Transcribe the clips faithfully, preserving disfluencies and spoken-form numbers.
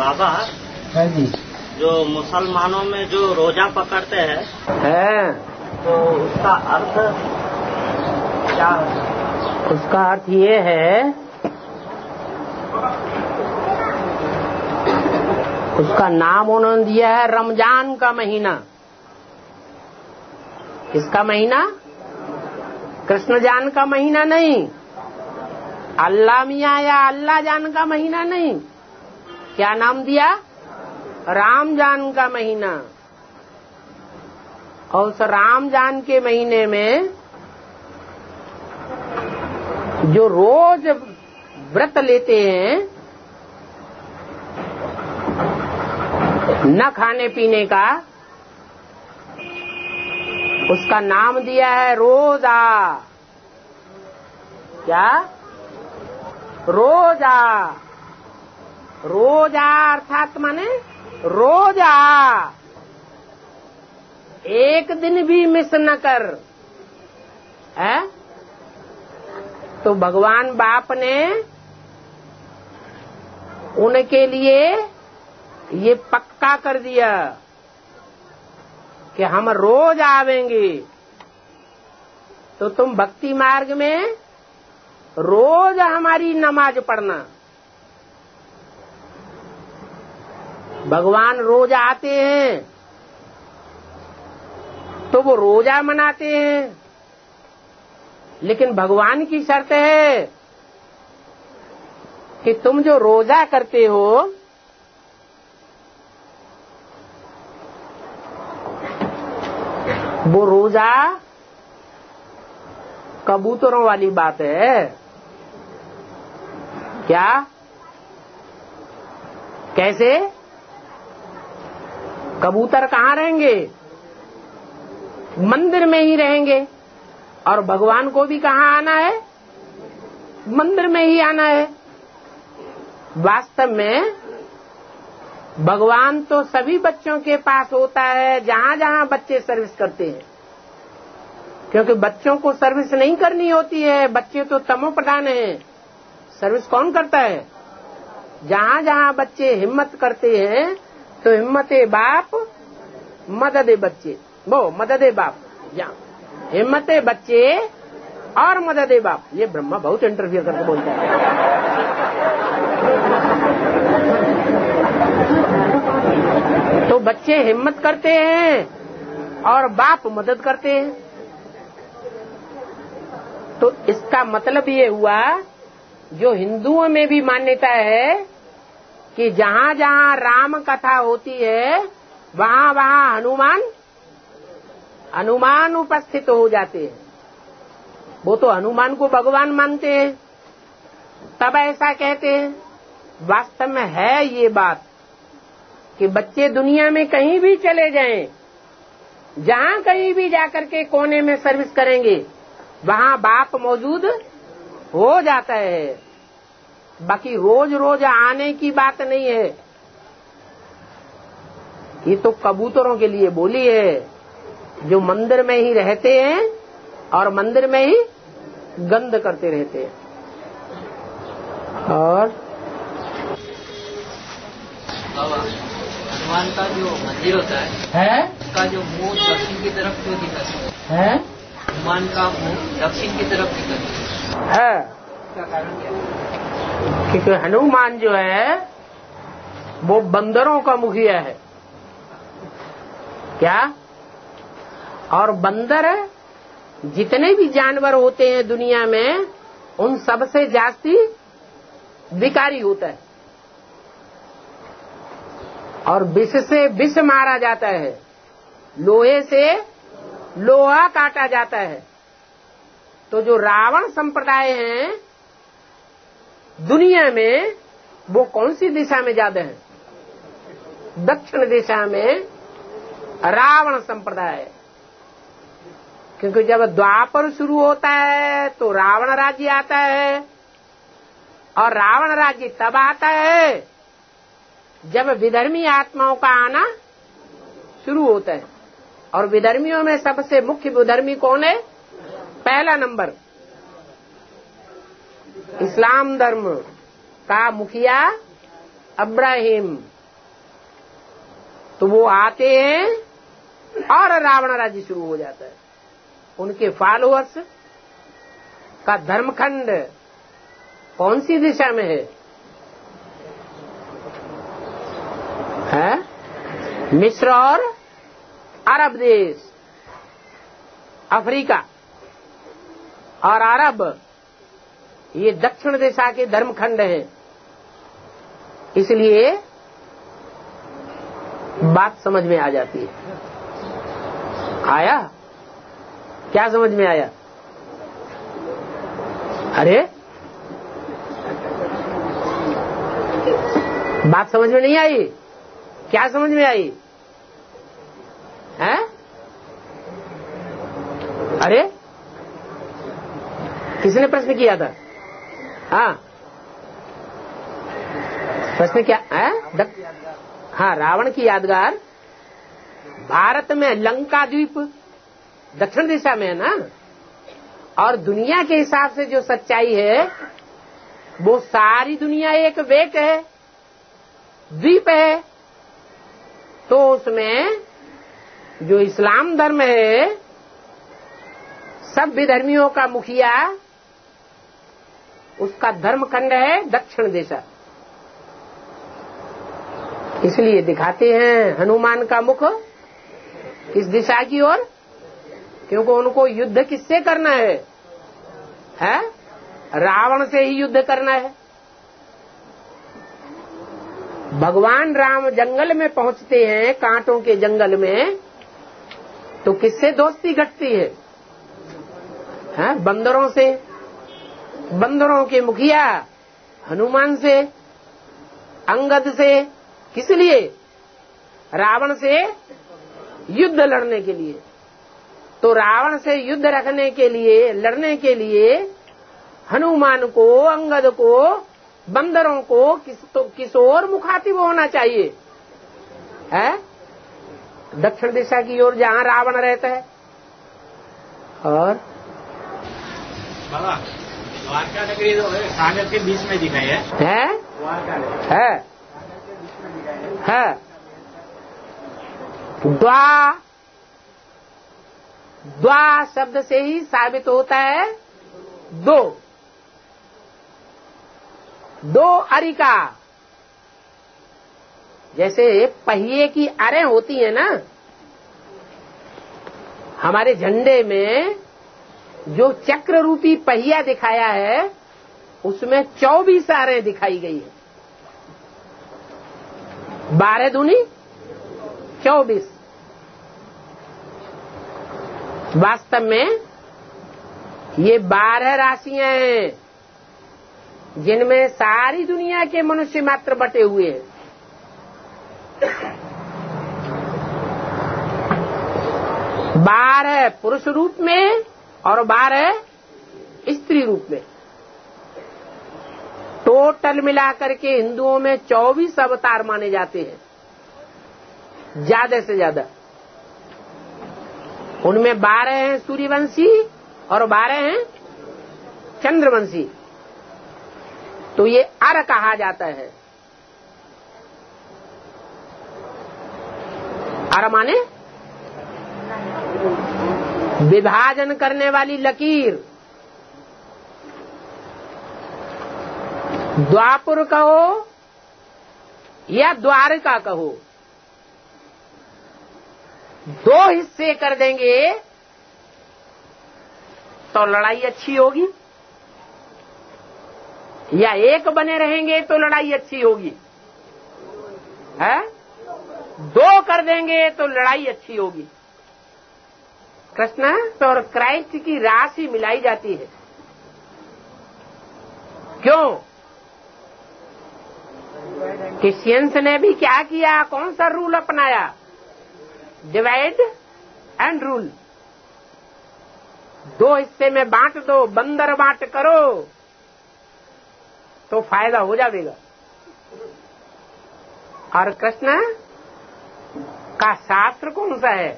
बाबा है जी। जो मुसलमानों में जो रोजा पकड़ते हैं है तो उसका अर्थ क्या है? उसका अर्थ ये है, उसका नाम उन्होंने दिया है रमजान का महीना। किसका महीना? कृष्ण जान का महीना नहीं, अल्लाह मियाँ या अल्लाह जान का महीना नहीं। क्या नाम दिया? राम जान का महीना। और उस राम जान के महीने में जो रोज व्रत लेते हैं न खाने पीने का, उसका नाम दिया है रोजा। क्या? रोजा। रोजा अर्थात माने रोजा, एक दिन भी मिस न कर। है? तो भगवान बाप ने उनके लिए ये पक्का कर दिया कि हम रोज आवेंगे। तो तुम भक्ति मार्ग में रोज हमारी नमाज पढ़ना। भगवान रोज आते हैं तो वो रोजा मनाते हैं, लेकिन भगवान की शर्त है कि तुम जो रोजा करते हो वो रोजा कबूतरों वाली बात है। क्या? कैसे? कबूतर कहाँ रहेंगे? मंदिर में ही रहेंगे। और भगवान को भी कहाँ आना है? मंदिर में ही आना है। वास्तव में भगवान तो सभी बच्चों के पास होता है जहाँ जहाँ बच्चे सर्विस करते हैं, क्योंकि बच्चों को सर्विस नहीं करनी होती है। बच्चे तो तमो प्रधान हैं। सर्विस कौन करता है? जहाँ जहाँ बच्चे हिम्मत करते हैं तो हिम्मते बाप मददे बच्चे, वो मददे बाप, यहाँ हिम्मते बच्चे और मददे बाप। ये ब्रह्मा बहुत इंटरव्यू करके बोलता है। तो बच्चे हिम्मत करते हैं और बाप मदद करते हैं। तो इसका मतलब ये हुआ, जो हिंदुओं में भी मान्यता है कि जहाँ जहाँ राम कथा होती है वहाँ वहाँ हनुमान हनुमान उपस्थित हो जाते हैं। वो तो हनुमान को भगवान मानते हैं, तब ऐसा कहते हैं। वास्तव में है ये बात कि बच्चे दुनिया में कहीं भी चले जाएं, जहाँ कहीं भी जाकर के कोने में सर्विस करेंगे वहाँ बाप मौजूद हो जाता है। बाकी रोज रोज आने की बात नहीं है। ये तो कबूतरों के लिए बोली है, जो मंदिर में ही रहते हैं और मंदिर में ही गंध करते रहते हैं। और हनुमान का जो मंदिर होता है, है? उसका जो मुंह दक्षिण की तरफ क्यों दिखता है? हनुमान का मुंह दक्षिण की तरफ दिखता है? इसका कारण क्या है? क्योंकि हनुमान जो है वो बंदरों का मुखिया है। क्या? और बंदर जितने भी जानवर होते हैं दुनिया में, उन सबसे जास्ती विकारी होता है और विष से विष मारा जाता है, लोहे से लोहा काटा जाता है। तो जो रावण संप्रदाय है दुनिया में, वो कौन सी दिशा में ज्यादा है? दक्षिण दिशा में रावण संप्रदाय। क्योंकि जब द्वापर शुरू होता है तो रावण राज्य आता है, और रावण राज्य तब आता है जब विधर्मी आत्माओं का आना शुरू होता है। और विधर्मियों में सबसे मुख्य विधर्मी कौन है? पहला नंबर इस्लाम धर्म का मुखिया अब्राहिम, तो वो आते हैं और रावण राज्य शुरू हो जाता है। उनके फॉलोअर्स का धर्मखंड कौन सी दिशा में है? है मिस्र और अरब देश, अफ्रीका और अरब, ये दक्षिण दिशा के धर्मखंड हैं। इसलिए बात समझ में आ जाती है। आया? क्या समझ में आया? अरे बात समझ में नहीं आई? क्या समझ में आई? हैं? अरे किसने प्रश्न किया था? हाँ, प्रश्न क्या है? हाँ, रावण की यादगार भारत में लंका द्वीप दक्षिण दिशा में है ना, और दुनिया के हिसाब से जो सच्चाई है वो सारी दुनिया एक वेक है, द्वीप है। तो उसमें जो इस्लाम धर्म है, सब विधर्मियों का मुखिया, उसका धर्मखंड है दक्षिण दिशा। इसलिए दिखाते हैं हनुमान का मुख किस दिशा की ओर, क्योंकि उनको युद्ध किससे करना है? है रावण से ही युद्ध करना है। भगवान राम जंगल में पहुंचते हैं, कांटों के जंगल में, तो किससे दोस्ती घटती है? है बंदरों से, बंदरों के मुखिया हनुमान से, अंगद से। किस लिए? रावण से युद्ध लड़ने के लिए। तो रावण से युद्ध रखने के लिए, लड़ने के लिए हनुमान को, अंगद को, बंदरों को किस तो किस और मुखातिब होना चाहिए? है दक्षिण दिशा की ओर, जहां रावण रहता है। और बाबा द्वारका नगरी तो सागर के बीच में दिखाई है, है द्वारका है है द्वा द्वा शब्द से ही साबित होता है दो, दो अरिका। जैसे पहिए की अरें होती है ना, हमारे झंडे में जो चक्र रूपी पहिया दिखाया है उसमें चौबीस अरें दिखाई गई है। बारह दूनी चौबीस। वास्तव में ये बारह राशियां हैं जिनमें सारी दुनिया के मनुष्य मात्र बटे हुए हैं। बारह पुरुष रूप में और बारह स्त्री रूप में। टोटल मिलाकर के हिंदुओं में चौबीस अवतार माने जाते हैं, ज्यादा से ज्यादा। उनमें बारह हैं सूर्यवंशी और बारह हैं चंद्रवंशी। तो ये अर कहा जाता है। अर माने विभाजन करने वाली लकीर। द्वापुर कहो या द्वारका कहो, दो हिस्से कर देंगे तो लड़ाई अच्छी होगी, या एक बने रहेंगे तो लड़ाई अच्छी होगी। है दो कर देंगे तो लड़ाई अच्छी होगी। कृष्ण और क्राइस्ट की राशि मिलाई जाती है। क्यों? क्रिश्चियंस ने भी क्या किया? कौन सा रूल अपनाया? Divide and rule. दो हिस्से में बांट दो, बंदर बांट करो तो फायदा हो जाएगा। और कृष्ण का शास्त्र कौन सा है?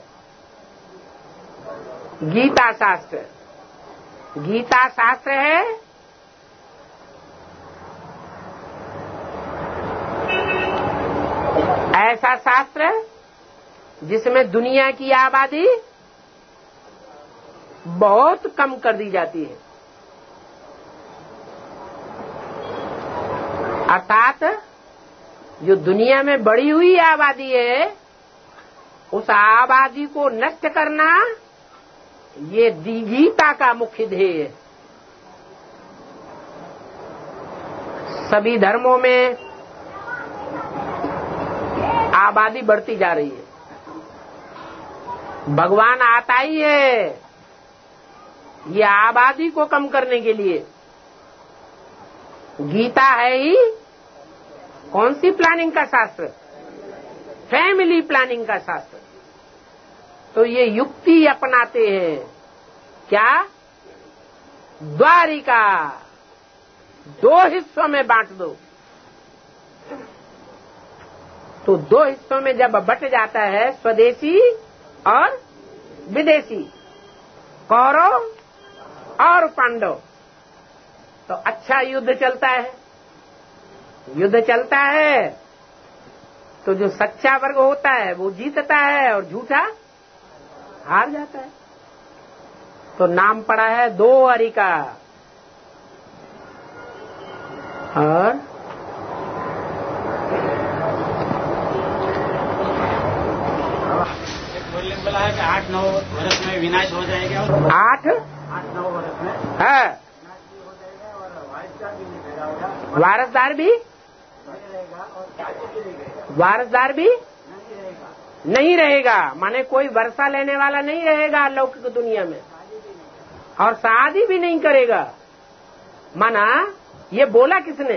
गीता शास्त्र। गीता शास्त्र है ऐसा शास्त्र जिसमें दुनिया की आबादी बहुत कम कर दी जाती है, अर्थात जो दुनिया में बढ़ी हुई आबादी है उस आबादी को नष्ट करना ये गीता का मुख्य ध्येय है। सभी धर्मों में आबादी बढ़ती जा रही है, भगवान आता ही है ये आबादी को कम करने के लिए। गीता है ही कौन सी प्लानिंग का शास्त्र? फैमिली प्लानिंग का शास्त्र। तो ये युक्ति अपनाते हैं, क्या? द्वारिका दो हिस्सों में बांट दो। तो दो हिस्सों में जब बट जाता है, स्वदेशी और विदेशी, कौरव और पांडव, तो अच्छा युद्ध चलता है। युद्ध चलता है तो जो सच्चा वर्ग होता है वो जीतता है और झूठा हार जाता है। तो नाम पड़ा है दो हरि का। और बोलने बोला है कि आठ नौ वर्ष में विनाश हो जाएगा। आठ आठ नौ वर्ष में है हो जाएगा और वारिसदार भी नहीं रहेगा। वारसदार भी नहीं रहेगा और शादी भी नहीं रहेगा। वारसदार भी नहीं रहेगा। नहीं रहेगा, माने कोई वर्षा लेने वाला नहीं रहेगा लौकिक दुनिया में, और शादी भी नहीं करेगा। माना ये बोला किसने?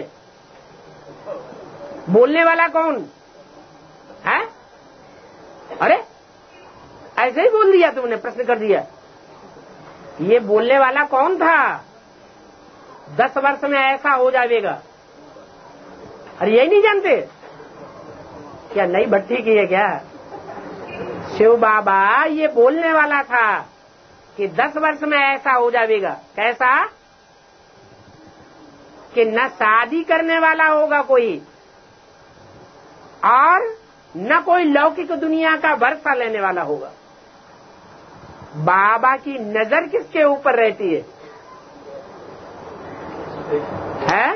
बोलने वाला कौन है? अरे ऐसे ही बोल दिया तुमने, प्रश्न कर दिया। ये बोलने वाला कौन था? दस वर्ष में ऐसा हो जाएगा। अरे यही नहीं जानते क्या? नई भट्टी की है क्या? शिव बाबा ये बोलने वाला था कि दस वर्ष में ऐसा हो जाएगा। कैसा? कि न शादी करने वाला होगा कोई, और न कोई लौकिक दुनिया का वर्षा लेने वाला होगा। बाबा की नजर किसके ऊपर रहती है? है?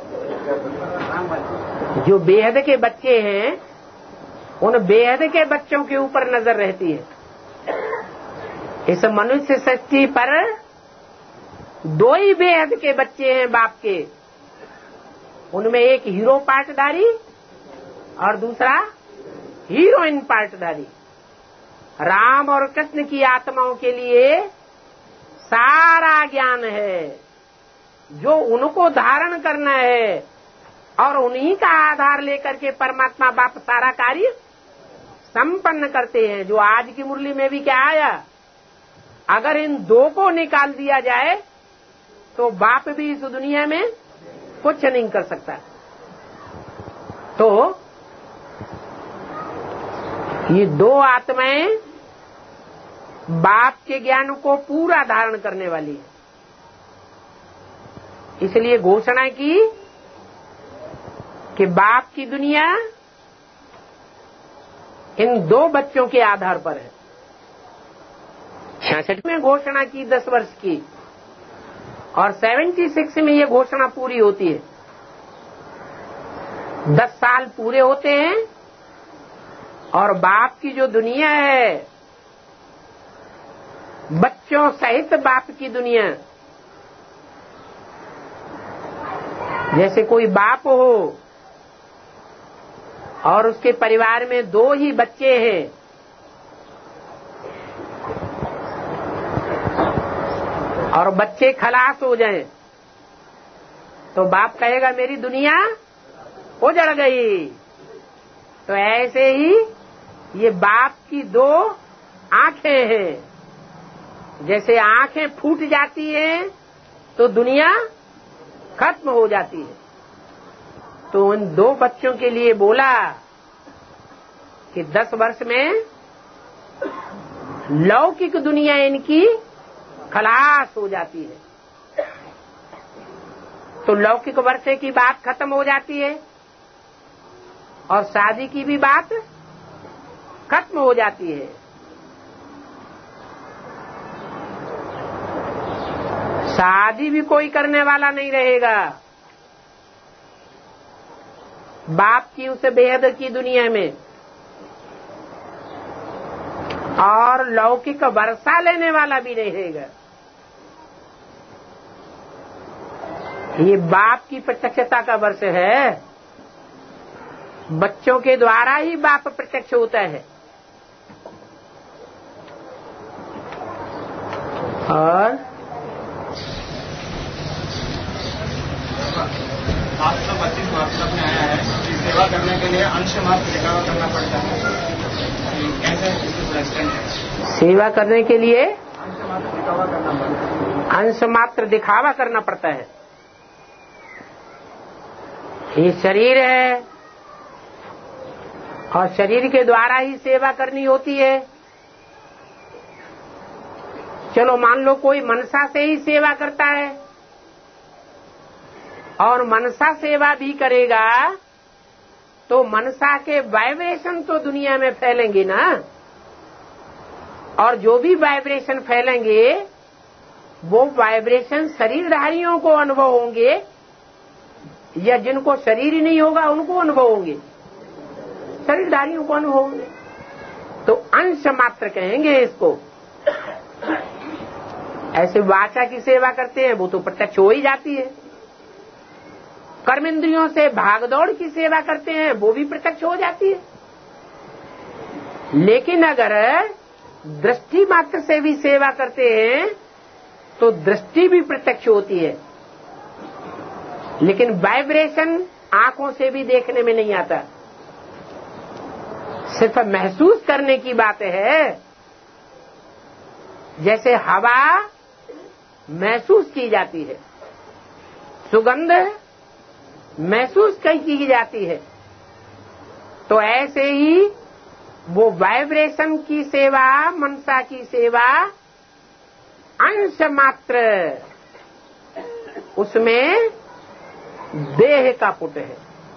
जो बेहद के बच्चे हैं उन बेहद के बच्चों के ऊपर नजर रहती है। इस मनुष्य सृष्टि पर दो ही बेहद के बच्चे हैं बाप के, उनमें एक हीरो पार्टधारी और दूसरा हीरोइन पार्टधारी। राम और कृष्ण की आत्माओं के लिए सारा ज्ञान है जो उनको धारण करना है, और उन्हीं का आधार लेकर के परमात्मा बाप सारा कार्य संपन्न करते हैं। जो आज की मुरली में भी क्या आया, अगर इन दो को निकाल दिया जाए तो बाप भी इस दुनिया में कुछ नहीं कर सकता। तो ये दो आत्माएं बाप के ज्ञान को पूरा धारण करने वाली है। इसलिए घोषणा की कि बाप की दुनिया इन दो बच्चों के आधार पर है। छियासठ में घोषणा की दस वर्ष की, और सेवेंटी सिक्स में ये घोषणा पूरी होती है। दस साल पूरे होते हैं और बाप की जो दुनिया है, बच्चों सहित बाप की दुनिया, जैसे कोई बाप हो और उसके परिवार में दो ही बच्चे हैं, और बच्चे खलास हो जाएं, तो बाप कहेगा मेरी दुनिया उजड़ गई। तो ऐसे ही ये बाप की दो आंखें हैं, जैसे आंखें फूट जाती हैं तो दुनिया खत्म हो जाती है। तो उन दो बच्चों के लिए बोला कि दस वर्ष में लौकिक दुनिया इनकी खलास हो जाती है। तो लौकिक वर्षे की बात खत्म हो जाती है और शादी की भी बात खत्म हो जाती है। शादी भी कोई करने वाला नहीं रहेगा। बाप की उसे बेहद की दुनिया में और लौकिक वर्षा लेने वाला भी नहीं रहेगा। ये बाप की प्रत्यक्षता का वर्ष है। बच्चों के द्वारा ही बाप प्रत्यक्ष होता है। और आप सब पच्चीस वास्तव में आया है कि सेवा करने के लिए अंश मात्र दिखावा करना पड़ता है। कैसे इसकी प्रेसिडेंट है? सेवा करने के लिए अंश मात्र दिखावा करना पड़ता है। अंश मात्र दिखावा करना पड़ता है। ये शरीर है और शरीर के द्वारा ही सेवा करनी होती है। चलो मान लो कोई मनसा से ही सेवा करता है और मनसा सेवा भी करेगा तो मनसा के वाइब्रेशन तो दुनिया में फैलेंगे ना। और जो भी वाइब्रेशन फैलेंगे वो वाइब्रेशन शरीरधारियों को अनुभव होंगे या जिनको शरीर ही नहीं होगा उनको अनुभव होंगे? शरीरधारियों को अनुभव होंगे। तो अंश मात्र कहेंगे इसको। ऐसे वाचा की सेवा करते हैं वो तो प्रत्यक्ष हो ही जाती है। कर्मेंद्रियों से भागदौड़ की सेवा करते हैं वो भी प्रत्यक्ष हो जाती है। लेकिन अगर दृष्टि मात्र से भी सेवा करते हैं तो दृष्टि भी प्रत्यक्ष होती है। लेकिन वाइब्रेशन आंखों से भी देखने में नहीं आता, सिर्फ महसूस करने की बात है। जैसे हवा महसूस की जाती है, सुगंध महसूस की जाती है, तो ऐसे ही वो वाइब्रेशन की सेवा, मनसा की सेवा अंश मात्र, उसमें देह का पुट है।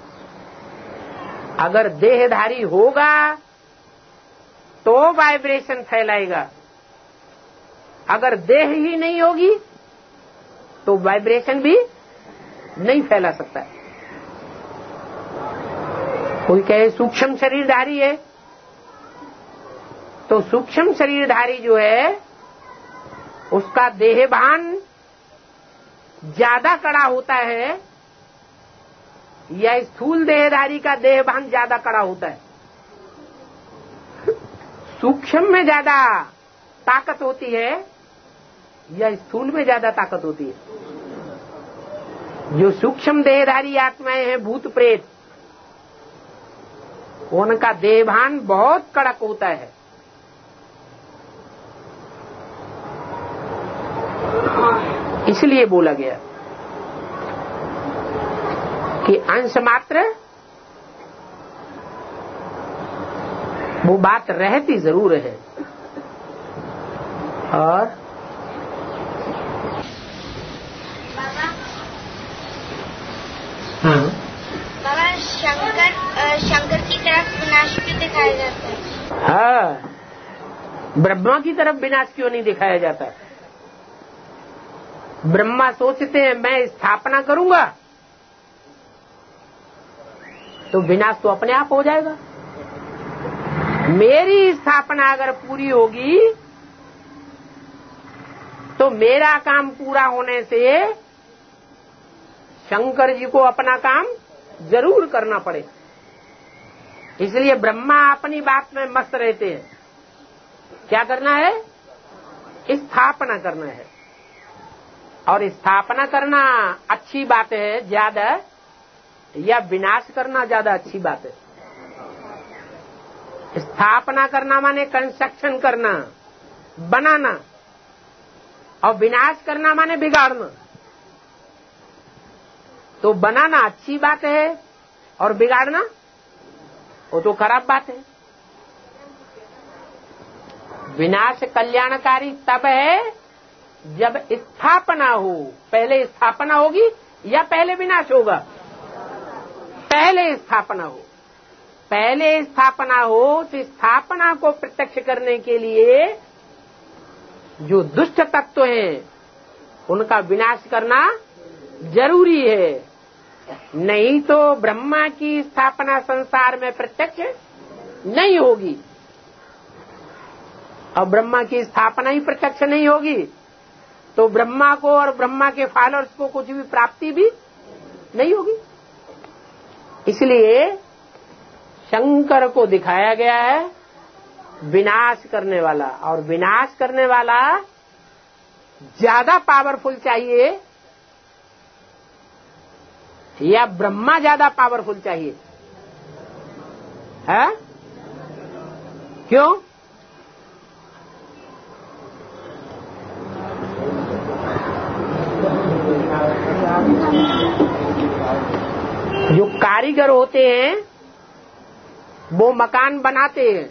अगर देहधारी होगा तो वाइब्रेशन फैलाएगा। अगर देह ही नहीं होगी तो वाइब्रेशन भी नहीं फैला सकता। कोई कहे सूक्ष्म शरीरधारी है तो सूक्ष्म शरीरधारी जो है उसका देहभान ज्यादा कड़ा होता है या स्थूल देहधारी का देहभान ज्यादा कड़ा होता है? सूक्ष्म में ज्यादा ताकत होती है या स्थूल में ज्यादा ताकत होती है? जो सूक्ष्म देहधारी आत्माएं हैं, भूत प्रेत, उनका देहभान बहुत कड़क होता है। इसलिए बोला गया कि अंश मात्र वो बात रहती जरूर है। और बाबा हाँ बाबा शंकर अ, शंकर की तरफ विनाश क्यों दिखाया जाता है? हाँ, ब्रह्मा की तरफ विनाश क्यों नहीं दिखाया जाता? ब्रह्मा सोचते हैं मैं स्थापना करूंगा तो विनाश तो अपने आप हो जाएगा। मेरी स्थापना अगर पूरी होगी तो मेरा काम पूरा होने से शंकर जी को अपना काम जरूर करना पड़े। इसलिए ब्रह्मा अपनी बात में मस्त रहते हैं। क्या करना है? स्थापना करना है। और स्थापना करना अच्छी बात है ज्यादा, या विनाश करना ज्यादा अच्छी बात है? स्थापना करना माने कंस्ट्रक्शन करना, बनाना, और विनाश करना माने बिगाड़ना। तो बनाना अच्छी बात है और बिगाड़ना वो तो खराब बात है। विनाश कल्याणकारी तब है जब स्थापना हो। पहले स्थापना होगी या पहले विनाश होगा? पहले स्थापना हो। पहले स्थापना हो तो स्थापना को प्रत्यक्ष करने के लिए जो दुष्ट तत्व हैं उनका विनाश करना जरूरी है, नहीं तो ब्रह्मा की स्थापना संसार में प्रत्यक्ष नहीं होगी। और ब्रह्मा की स्थापना ही प्रत्यक्ष नहीं होगी तो ब्रह्मा को और ब्रह्मा के फॉलोअर्स को कुछ भी प्राप्ति भी नहीं होगी। इसलिए शंकर को दिखाया गया है विनाश करने वाला, और विनाश करने वाला ज्यादा पावरफुल चाहिए या ब्रह्मा ज्यादा पावरफुल चाहिए? है क्यों? जो कारीगर होते हैं वो मकान बनाते हैं,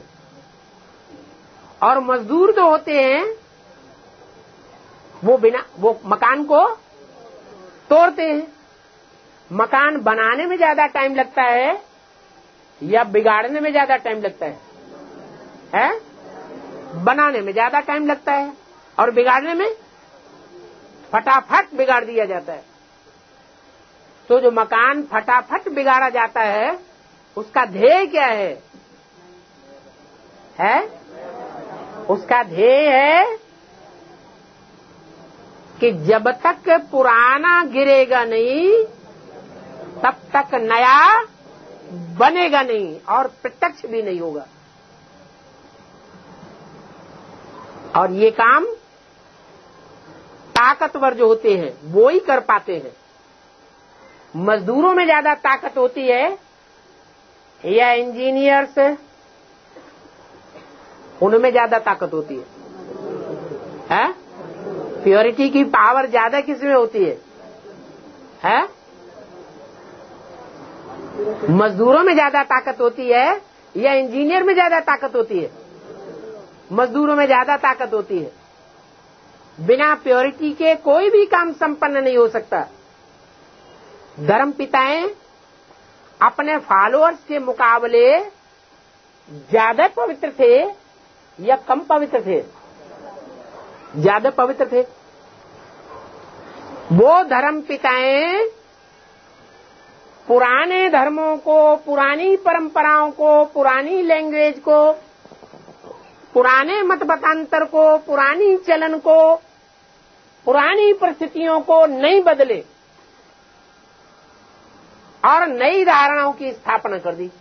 और मजदूर जो होते हैं वो बिना वो मकान को तोड़ते हैं। मकान बनाने में ज्यादा टाइम लगता है या बिगाड़ने में ज्यादा टाइम लगता है? है बनाने में ज्यादा टाइम लगता है और बिगाड़ने में फटाफट बिगाड़ दिया जाता है। तो जो मकान फटाफट बिगाड़ा जाता है उसका ध्येय क्या है? है उसका ध्येय है कि जब तक पुराना गिरेगा नहीं तब तक नया बनेगा नहीं और प्रत्यक्ष भी नहीं होगा। और ये काम ताकतवर जो होते हैं वो ही कर पाते हैं। मजदूरों में ज्यादा ताकत होती है या इंजीनियर्स, उनमें ज्यादा ताकत होती है? है प्योरिटी की पावर ज्यादा किसमें होती है? है मजदूरों में ज्यादा ताकत होती है या इंजीनियर में ज्यादा ताकत होती है? मजदूरों में ज्यादा ताकत होती है। बिना प्योरिटी के कोई भी काम संपन्न नहीं हो सकता। धर्म पिताएं अपने फॉलोअर्स के मुकाबले ज्यादा पवित्र थे या कम पवित्र थे? ज्यादा पवित्र थे। वो धर्म पिताएं पुराने धर्मों को, पुरानी परंपराओं को, पुरानी लैंग्वेज को, पुराने मत मतांतर को, पुरानी चलन को, पुरानी परिस्थितियों को नहीं बदले और नई धारणाओं की स्थापना कर दी।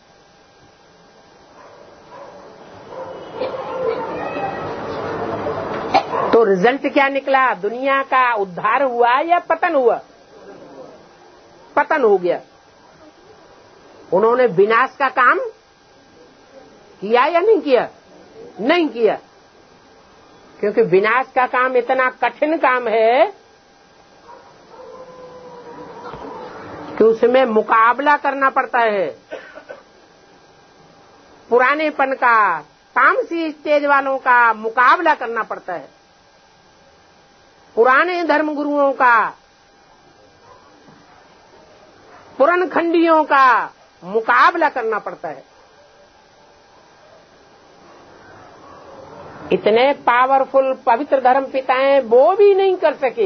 तो रिजल्ट क्या निकला? दुनिया का उद्धार हुआ या पतन हुआ? पतन हो गया। उन्होंने विनाश का काम किया या नहीं किया? नहीं किया, क्योंकि विनाश का काम इतना कठिन काम है कि उसमें मुकाबला करना पड़ता है। पुरानेपन का, तामसी स्टेज वालों का मुकाबला करना पड़ता है। पुराने धर्म गुरुओं का, पुराणखंडियों का मुकाबला करना पड़ता है। इतने पावरफुल पवित्र धर्म पिताएं वो भी नहीं कर सके।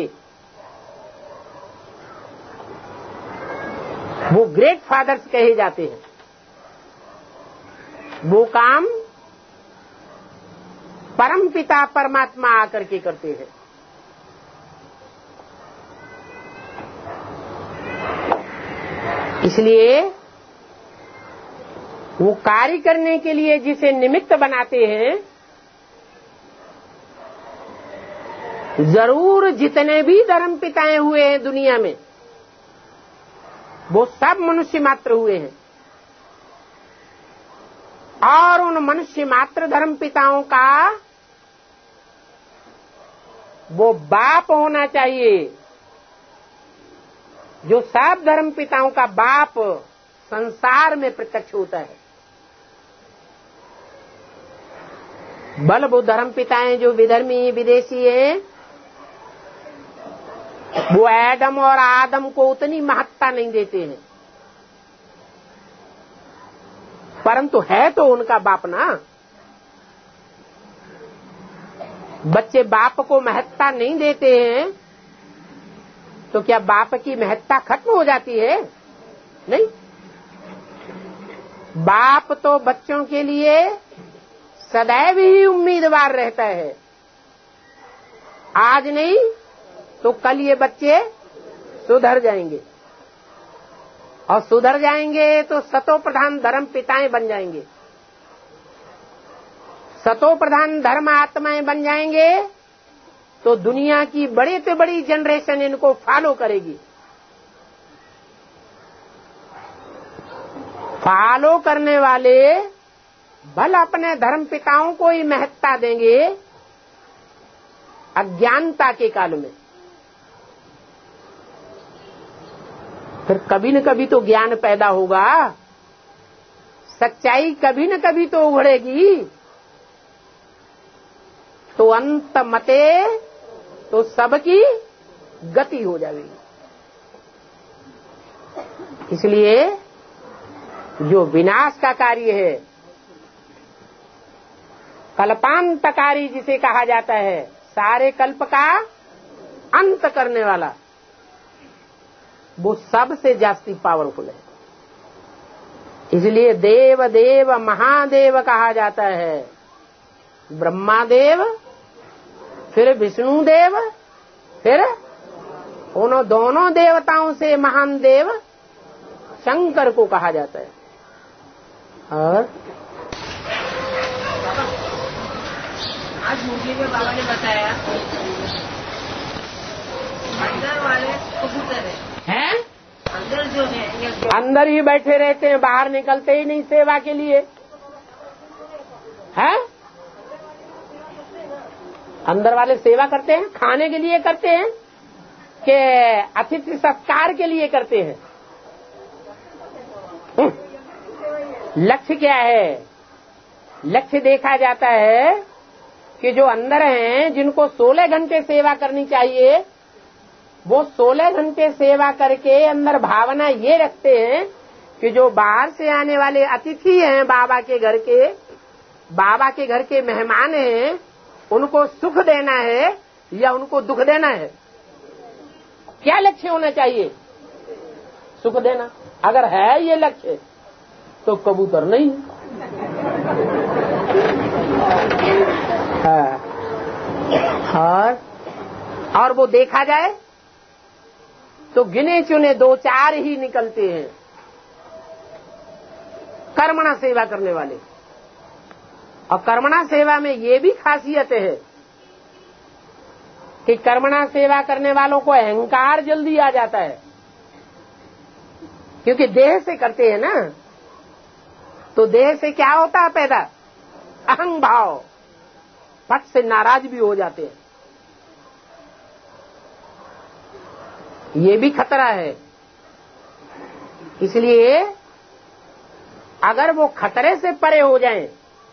वो ग्रेट फादर्स कहे जाते हैं। वो काम परम पिता परमात्मा आकर के करते हैं। इसलिए वो कार्य करने के लिए जिसे निमित्त बनाते हैं, जरूर जितने भी धर्म पिताएं हुए हैं दुनिया में वो सब मनुष्य मात्र हुए हैं, और उन मनुष्य मात्र धर्म पिताओं का वो बाप होना चाहिए, जो सब धर्म पिताओं का बाप संसार में प्रत्यक्ष होता है। बल वो धर्म पिताएं जो विधर्मी विदेशी हैं, वो एडम और आदम को उतनी महत्ता नहीं देते हैं। परंतु है तो उनका बाप ना। बच्चे बाप को महत्ता नहीं देते हैं तो क्या बाप की महत्ता खत्म हो जाती है? नहीं। बाप तो बच्चों के लिए सदैव ही उम्मीदवार रहता है। आज नहीं तो कल ये बच्चे सुधर जाएंगे, और सुधर जाएंगे तो सतो प्रधान धर्म पिताएं बन जाएंगे। सतो प्रधान धर्म आत्माएं बन जाएंगे तो दुनिया की बड़ी से बड़ी जनरेशन इनको फॉलो करेगी। फॉलो करने वाले भल अपने धर्म पिताओं को ही महत्ता देंगे अज्ञानता के काल में। फिर कभी न कभी तो ज्ञान पैदा होगा, सच्चाई कभी न कभी तो उघड़ेगी। तो अंत मते तो सबकी गति हो जाएगी। इसलिए जो विनाश का कार्य है, कल्पांतकारी जिसे कहा जाता है, सारे कल्प का अंत करने वाला, वो सबसे जास्ती पावरफुल है। इसलिए देव देव महादेव कहा जाता है। ब्रह्मा देव, फिर विष्णु देव, फिर उन दोनों देवताओं से महान देव शंकर को कहा जाता है। और आज मुरली में बाबा ने बताया अंदर वाले कबूतर है, हैं? अंदर जो है अंदर ही बैठे रहते हैं, बाहर निकलते ही नहीं सेवा के लिए, हैं? अंदर वाले सेवा करते हैं, खाने के लिए करते हैं कि अतिथि सत्कार के लिए करते हैं? लक्ष्य क्या है? लक्ष्य देखा जाता है कि जो अंदर हैं, जिनको सोलह घंटे सेवा करनी चाहिए, वो सोलह घंटे सेवा करके अंदर भावना ये रखते हैं कि जो बाहर से आने वाले अतिथि हैं, बाबा के घर के, बाबा के घर के मेहमान हैं, उनको सुख देना है या उनको दुख देना है? क्या लक्ष्य होना चाहिए? सुख देना। अगर है ये लक्ष्य तो कबूतर नहीं। हाँ। और और वो देखा जाए तो गिने चुने दो चार ही निकलते हैं कर्मणा सेवा करने वाले। और कर्मणा सेवा में ये भी खासियत है कि कर्मणा सेवा करने वालों को अहंकार जल्दी आ जाता है, क्योंकि देह से करते हैं ना, तो देह से क्या होता है पैदा? अहं भाव। फट से नाराज भी हो जाते हैं। ये भी खतरा है। इसलिए अगर वो खतरे से परे हो जाएं,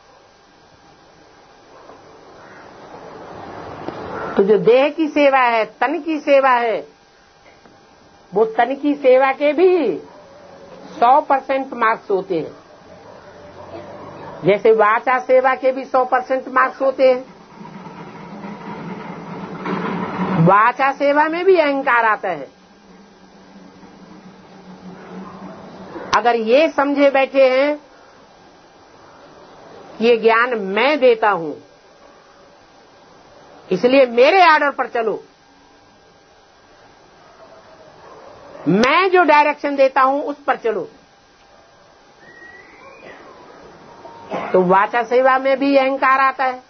तो जो देह की सेवा है, तन की सेवा है, वो तन की सेवा के भी सौ परसेंट मार्क्स होते हैं। जैसे वाचा सेवा के भी सौ परसेंट मार्क्स होते हैं। वाचा सेवा में भी अहंकार आता है। अगर ये समझे बैठे हैं कि ये ज्ञान मैं देता हूं, इसलिए मेरे ऑर्डर पर चलो, मैं जो डायरेक्शन देता हूं उस पर चलो, तो वाचा सेवा में भी अहंकार आता है।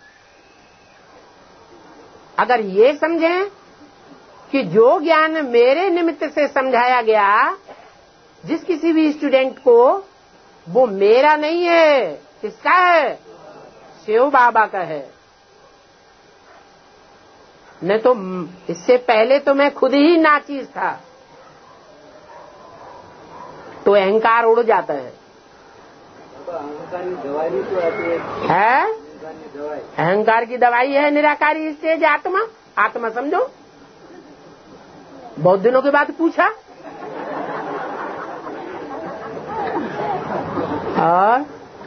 अगर ये समझें कि जो ज्ञान मेरे निमित्त से समझाया गया जिस किसी भी स्टूडेंट को, वो मेरा नहीं है, किसका है? शिव बाबा का है। नहीं तो इससे पहले तो मैं खुद ही नाचीज था। तो अहंकार उड़ जाता है। अहंकार की दवाई भी तो आती है। है? अहंकार की दवाई है निराकारी स्टेज आत्मा। आत्मा समझो। बहुत दिनों के बाद पूछा। और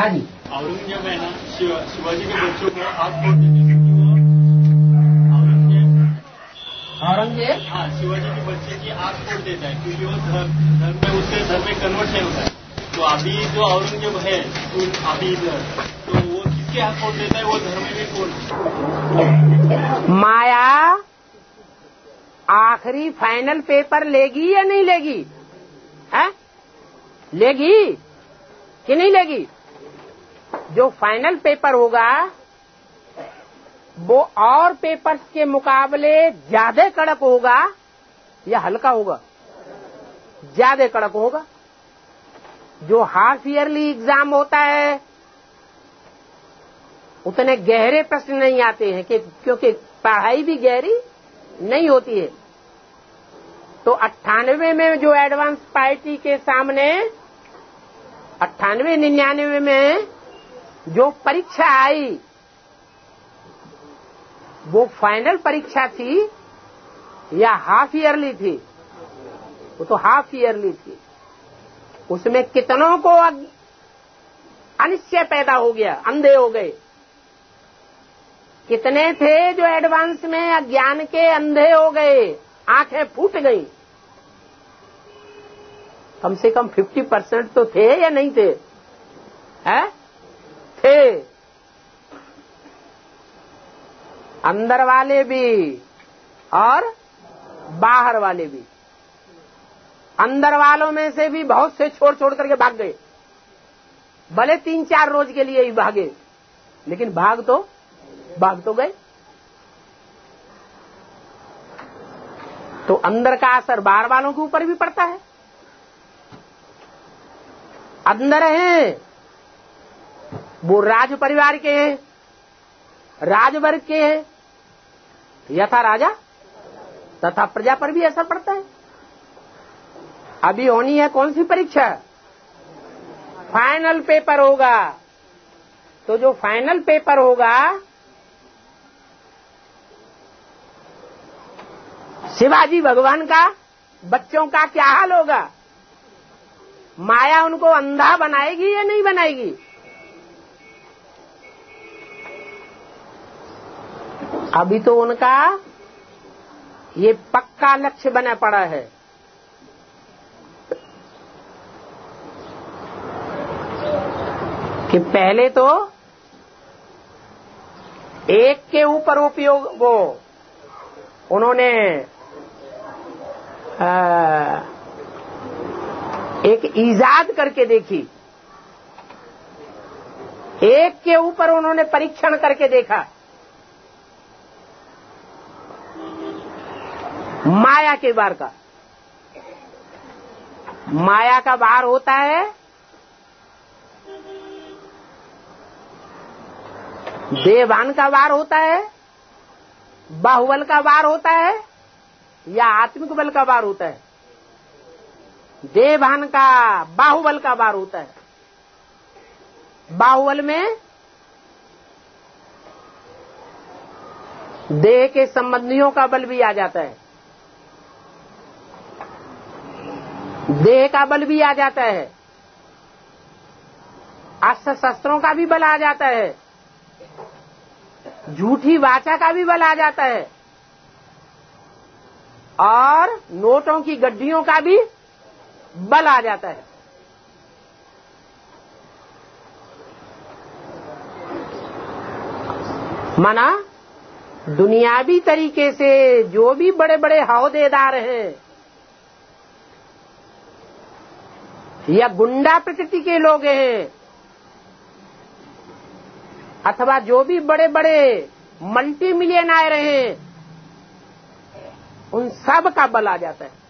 हाँ जी। औरंगजेब है ना, शिव, शिवाजी के बच्चों को आग फोड़ देते क्योंकि वो औरंगजेब औरंगजेब हाँ शिवाजी के बच्चे की आग फोड़ देता है क्योंकि वो धर्म धर्म में उससे धर्म में कन्वर्ट नहीं होता है। तो अभी जो औरंगजेब है अभी इधर तो वो किसके आग फोड़ देता है, वो धर्म में कौन? माया आखिरी फाइनल पेपर लेगी या नहीं लेगी? है लेगी कि नहीं लेगी? जो फाइनल पेपर होगा वो और पेपर्स के मुकाबले ज्यादा कड़क होगा या हल्का होगा? ज्यादा कड़क होगा। जो हाफ ईयरली एग्जाम होता है उतने गहरे प्रश्न नहीं आते हैं कि क्योंकि पढ़ाई भी गहरी नहीं होती है। तो अट्ठानवे में जो एडवांस पार्टी के सामने अट्ठानवे निन्यानवे में जो परीक्षा आई वो फाइनल परीक्षा थी या हाफ ईयरली थी? वो तो हाफ ईयरली थी। उसमें कितनों को अनिश्चय पैदा हो गया, अंधे हो गए। कितने थे जो एडवांस में अज्ञान के अंधे हो गए, आंखें फूट गई। कम से कम पचास परसेंट तो थे या नहीं थे? हैं? थे। अंदर वाले भी और बाहर वाले भी। अंदर वालों में से भी बहुत से छोड़ छोड़ करके भाग गए, भले तीन चार रोज के लिए ही भागे, लेकिन भाग तो भाग तो गए। तो अंदर का असर बाहर वालों के ऊपर भी पड़ता है। अंदर हैं वो राज परिवार के हैं, राजवर्ग के हैं, यथा राजा तथा प्रजा पर भी असर पड़ता है। अभी होनी है कौन सी परीक्षा? फाइनल पेपर होगा। तो जो फाइनल पेपर होगा शिवाजी भगवान का बच्चों का क्या हाल होगा? माया उनको अंधा बनाएगी या नहीं बनाएगी? अभी तो उनका ये पक्का लक्ष्य बना पड़ा है कि पहले तो एक के ऊपर उपयोग वो उन्होंने आ, एक ईजाद करके देखी, एक के ऊपर उन्होंने परीक्षण करके देखा। माया के बार का माया का बार होता है देवान का वार होता है, बाहुबल का वार होता है या आत्मिक बल का वार होता है? देवान का बाहुबल का वार होता है। बाहुबल में देह के संबंधियों का बल भी आ जाता है, देह का बल भी आ जाता है, अस्त्र शस्त्रों का भी बल आ जाता है, झूठी वाचा का भी बल आ जाता है और नोटों की गड्डियों का भी बल आ जाता है। माना दुनियावी तरीके से जो भी बड़े बड़े हौदेदार हैं या गुंडा प्रकृति के लोग हैं अथवा जो भी बड़े बड़े मल्टी मिलियनर हैं, उन सब का बल आ जाता है।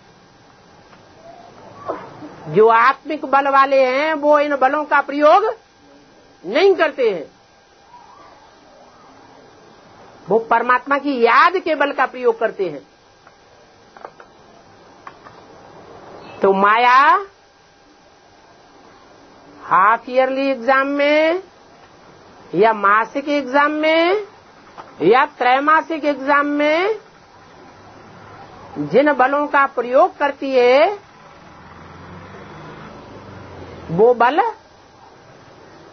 जो आत्मिक बल वाले हैं वो इन बलों का प्रयोग नहीं करते हैं, वो परमात्मा की याद के बल का प्रयोग करते हैं। तो माया हाफ ईयरली एग्जाम में या मासिक एग्जाम में या त्रैमासिक एग्जाम में जिन बलों का प्रयोग करती है वो बल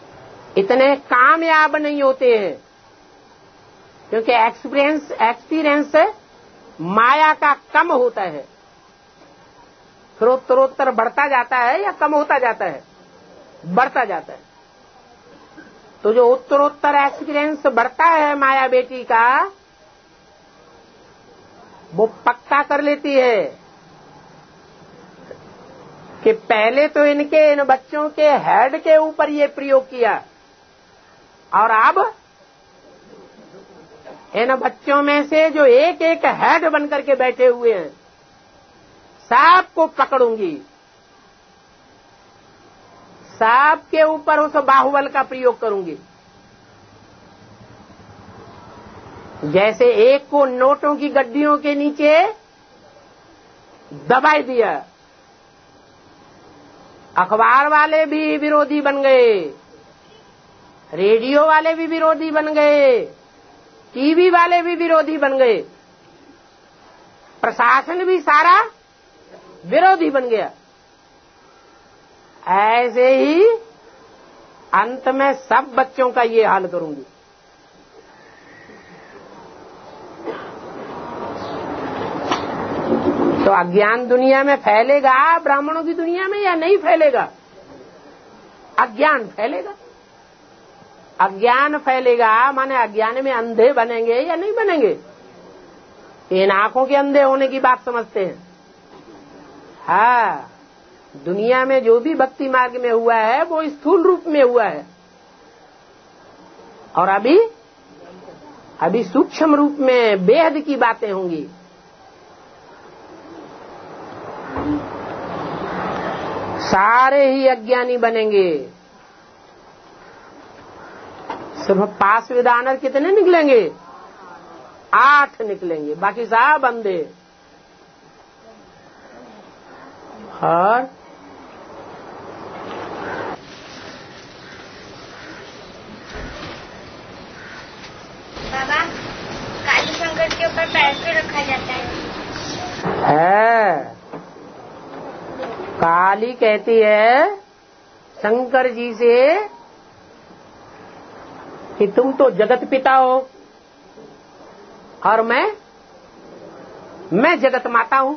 इतने कामयाब नहीं होते हैं, क्योंकि एक्सपीरियंस एक्सपीरियंस माया का कम होता है। फिर उत्तरोत्तर बढ़ता जाता है या कम होता जाता है? बढ़ता जाता है। तो जो उत्तरोत्तर एक्सपीरियंस बढ़ता है माया बेटी का, वो पक्का कर लेती है कि पहले तो इनके इन बच्चों के हेड के ऊपर ये प्रयोग किया, और अब इन बच्चों में से जो एक एक हेड बनकर के बैठे हुए हैं, सबको पकड़ूंगी, सबके ऊपर उस बाहुबल का प्रयोग करूंगी। जैसे एक को नोटों की गड्डियों के नीचे दबाई दिया, अखबार वाले भी विरोधी बन गए, रेडियो वाले भी विरोधी बन गए, टीवी वाले भी विरोधी बन गए, प्रशासन भी सारा विरोधी बन गया। ऐसे ही अंत में सब बच्चों का ये हाल करूंगी। तो अज्ञान दुनिया में फैलेगा, ब्राह्मणों की दुनिया में, या नहीं फैलेगा? अज्ञान फैलेगा। अज्ञान फैलेगा माने अज्ञान में अंधे बनेंगे या नहीं बनेंगे? इन आंखों के अंधे होने की बात समझते हैं। हाँ, दुनिया में जो भी भक्ति मार्ग में हुआ है वो स्थूल रूप में हुआ है, और अभी अभी सूक्ष्म रूप में बेहद की बातें होंगी। सारे ही अज्ञानी बनेंगे। सिर्फ पास विदानर कितने निकलेंगे? आठ निकलेंगे, बाकी सब अंधे। और बाबा, काली शंकर के ऊपर पैर पे रखा जाता है। है, काली कहती है शंकर जी से कि तुम तो जगत पिता हो और मैं मैं जगत माता हूं,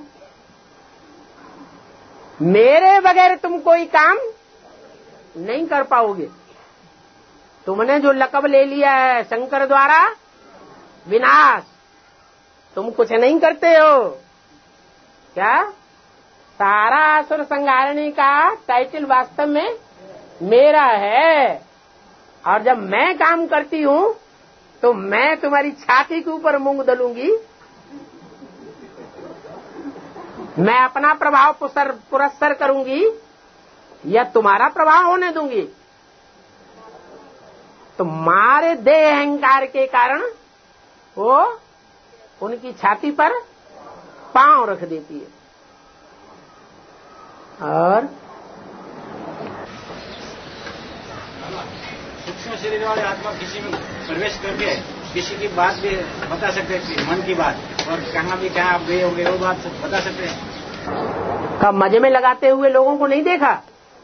मेरे बगैर तुम कोई काम नहीं कर पाओगे। तुमने जो लक़ब ले लिया है शंकर द्वारा विनाश, तुम कुछ नहीं करते हो क्या? सारा असुर संहारणी का टाइटल वास्तव में मेरा है, और जब मैं काम करती हूं तो मैं तुम्हारी छाती के ऊपर मूंग दलूंगी, मैं अपना प्रभाव पुरस्सर करूंगी या तुम्हारा प्रभाव होने दूंगी? तुम्हारे देह अहंकार के कारण वो उनकी छाती पर पांव रख देती है। और सूक्ष्म शरीर वाले आत्मा किसी में प्रवेश करके किसी की बात भी बता सकते हैं, मन की बात, और कहाँ भी कहाँ आप गए होंगे वो बात बता सकते हैं। कब मजमे लगाते हुए लोगों को नहीं देखा?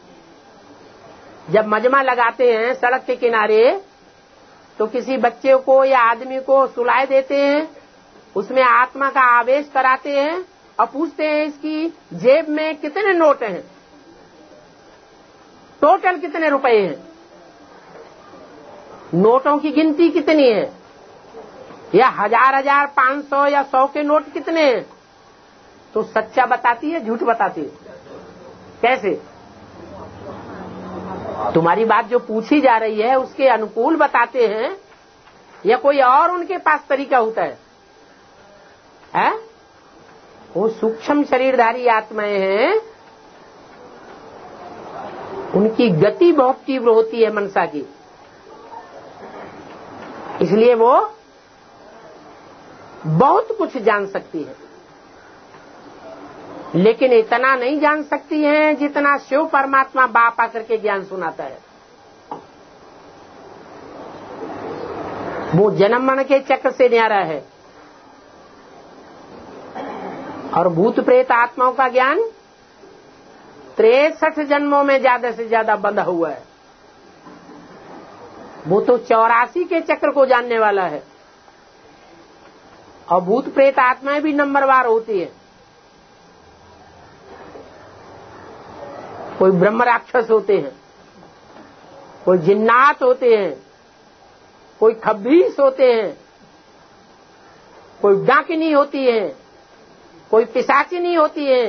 जब मजमा लगाते हैं सड़क के किनारे तो किसी बच्चे को या आदमी को सुलाए देते हैं, उसमें आत्मा का आवेश कराते हैं और पूछते हैं इसकी जेब में कितने नोट हैं, टोटल कितने रुपए हैं, नोटों की गिनती कितनी है, या हजार हजार पांच सौ या सौ के नोट कितने हैं? तो सच्चा बताती है झूठ बताती है? कैसे? तुम्हारी बात जो पूछी जा रही है उसके अनुकूल बताते हैं या कोई और उनके पास तरीका होता है? है? वो सूक्ष्म शरीरधारी आत्माएं हैं, उनकी गति बहुत तीव्र होती है मनसा की, इसलिए वो बहुत कुछ जान सकती है, लेकिन इतना नहीं जान सकती है जितना शिव परमात्मा बाप आकर के ज्ञान सुनाता है। वो जन्म मरण के चक्र से न्यारा है, और भूत प्रेत आत्माओं का ज्ञान तिरसठ जन्मों में ज्यादा से ज्यादा बंधा हुआ है। वो तो चौरासी के चक्र को जानने वाला है। और भूत प्रेत आत्माएं भी नंबरवार होती है। कोई ब्रह्म राक्षस होते हैं, कोई जिन्नात होते हैं, कोई खब्बीस होते हैं, कोई डाकिनी होती है, कोई पिशाचिनी होती है।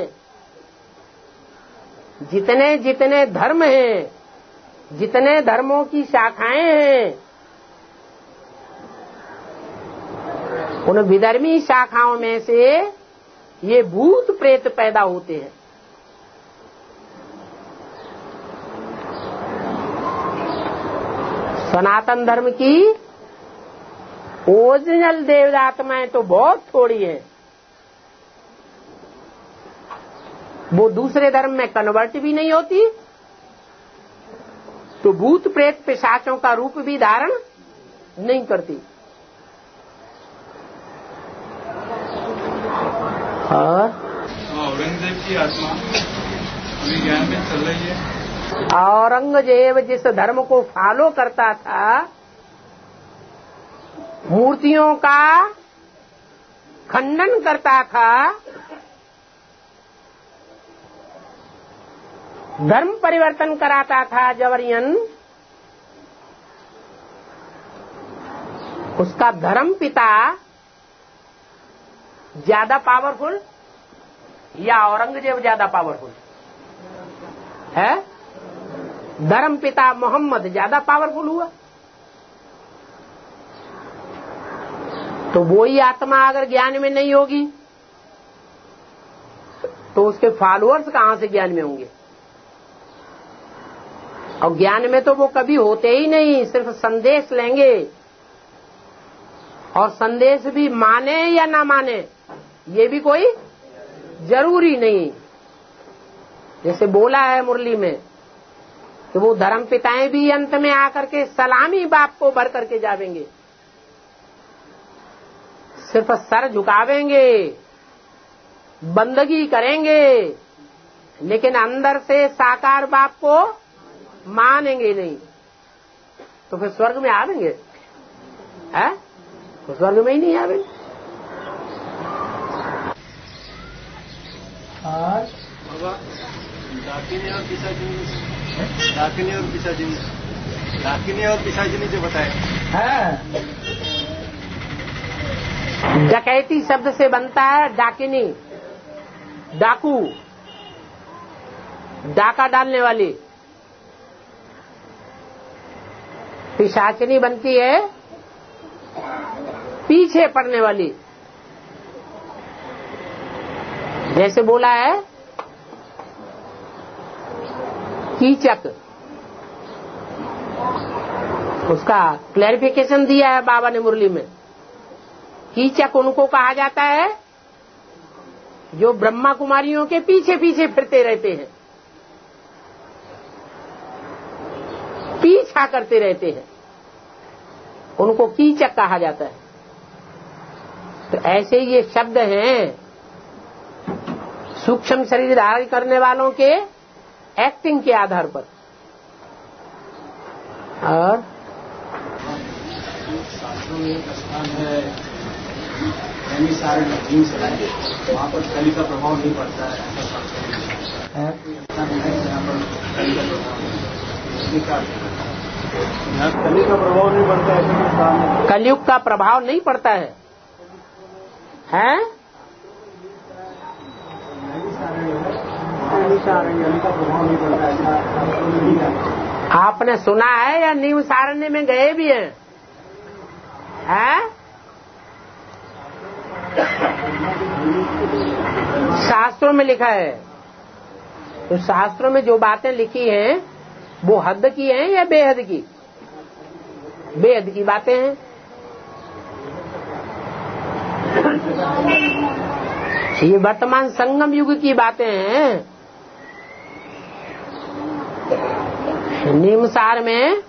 जितने जितने धर्म हैं, जितने धर्मों की शाखाएं हैं, उन विधर्मी शाखाओं में से ये भूत प्रेत पैदा होते हैं। सनातन धर्म की ओरिजिनल देवदात्माएं तो बहुत थोड़ी है। वो दूसरे धर्म में कन्वर्ट भी नहीं होती, तो भूत प्रेत पिशाचों का रूप भी धारण नहीं करती। और औरंगजेब की आत्मा अभी ज्ञान में चल रही है। औरंगजेब जिस धर्म को फॉलो करता था, मूर्तियों का खंडन करता था, धर्म परिवर्तन कराता था जबरियन, उसका धर्म पिता ज्यादा पावरफुल या औरंगजेब ज्यादा पावरफुल है? धर्म पिता मोहम्मद ज्यादा पावरफुल हुआ। तो वो ही आत्मा अगर ज्ञान में नहीं होगी तो उसके फॉलोअर्स कहां से ज्ञान में होंगे? और ज्ञान में तो वो कभी होते ही नहीं, सिर्फ संदेश लेंगे। और संदेश भी माने या ना माने ये भी कोई जरूरी नहीं। जैसे बोला है मुरली में कि वो धर्म पिताएं भी अंत में आकर के सलामी बाप को भर करके जावेंगे, सिर्फ सर झुकावेंगे, बंदगी करेंगे, लेकिन अंदर से साकार बाप को मानेंगे नहीं। तो फिर स्वर्ग में आवेंगे? है? तो स्वर्ग में ही नहीं आवेंगे। और डाकिनी और पिशाचिनी, डाकिनी और पिशाचिनी, डाकिनी और पिशाचिनी जो बताए है, डकैती शब्द से बनता है डाकिनी, डाकू, डाका डालने वाली। पिशाचिनी बनती है पीछे पड़ने वाली। जैसे बोला है कीचक, उसका क्लैरिफिकेशन दिया है बाबा ने मुरली में। कीचक उनको कहा जाता है जो ब्रह्मा कुमारियों के पीछे पीछे फिरते रहते हैं, पीछा करते रहते हैं, उनको कीचक कहा जाता है। तो ऐसे ये शब्द हैं सूक्ष्म शरीर धारण करने वालों के एक्टिंग के आधार पर। और शास्त्रों में एक स्थान है सारे जीव चलाएंगे, वहाँ पर कली का प्रभाव नहीं पड़ता है। यहाँ पर कली का कली का प्रभाव नहीं पड़ता है। कलयुग का प्रभाव नहीं पड़ता है, हैं? आपने सुना है या नीम सारण्य में गए भी हैं? हैं? शास्त्रों में लिखा है। तो शास्त्रों में जो बातें लिखी हैं वो हद की हैं या बेहद की? बेहद की बातें हैं। ये वर्तमान संगम युग की बातें हैं। नीमसार में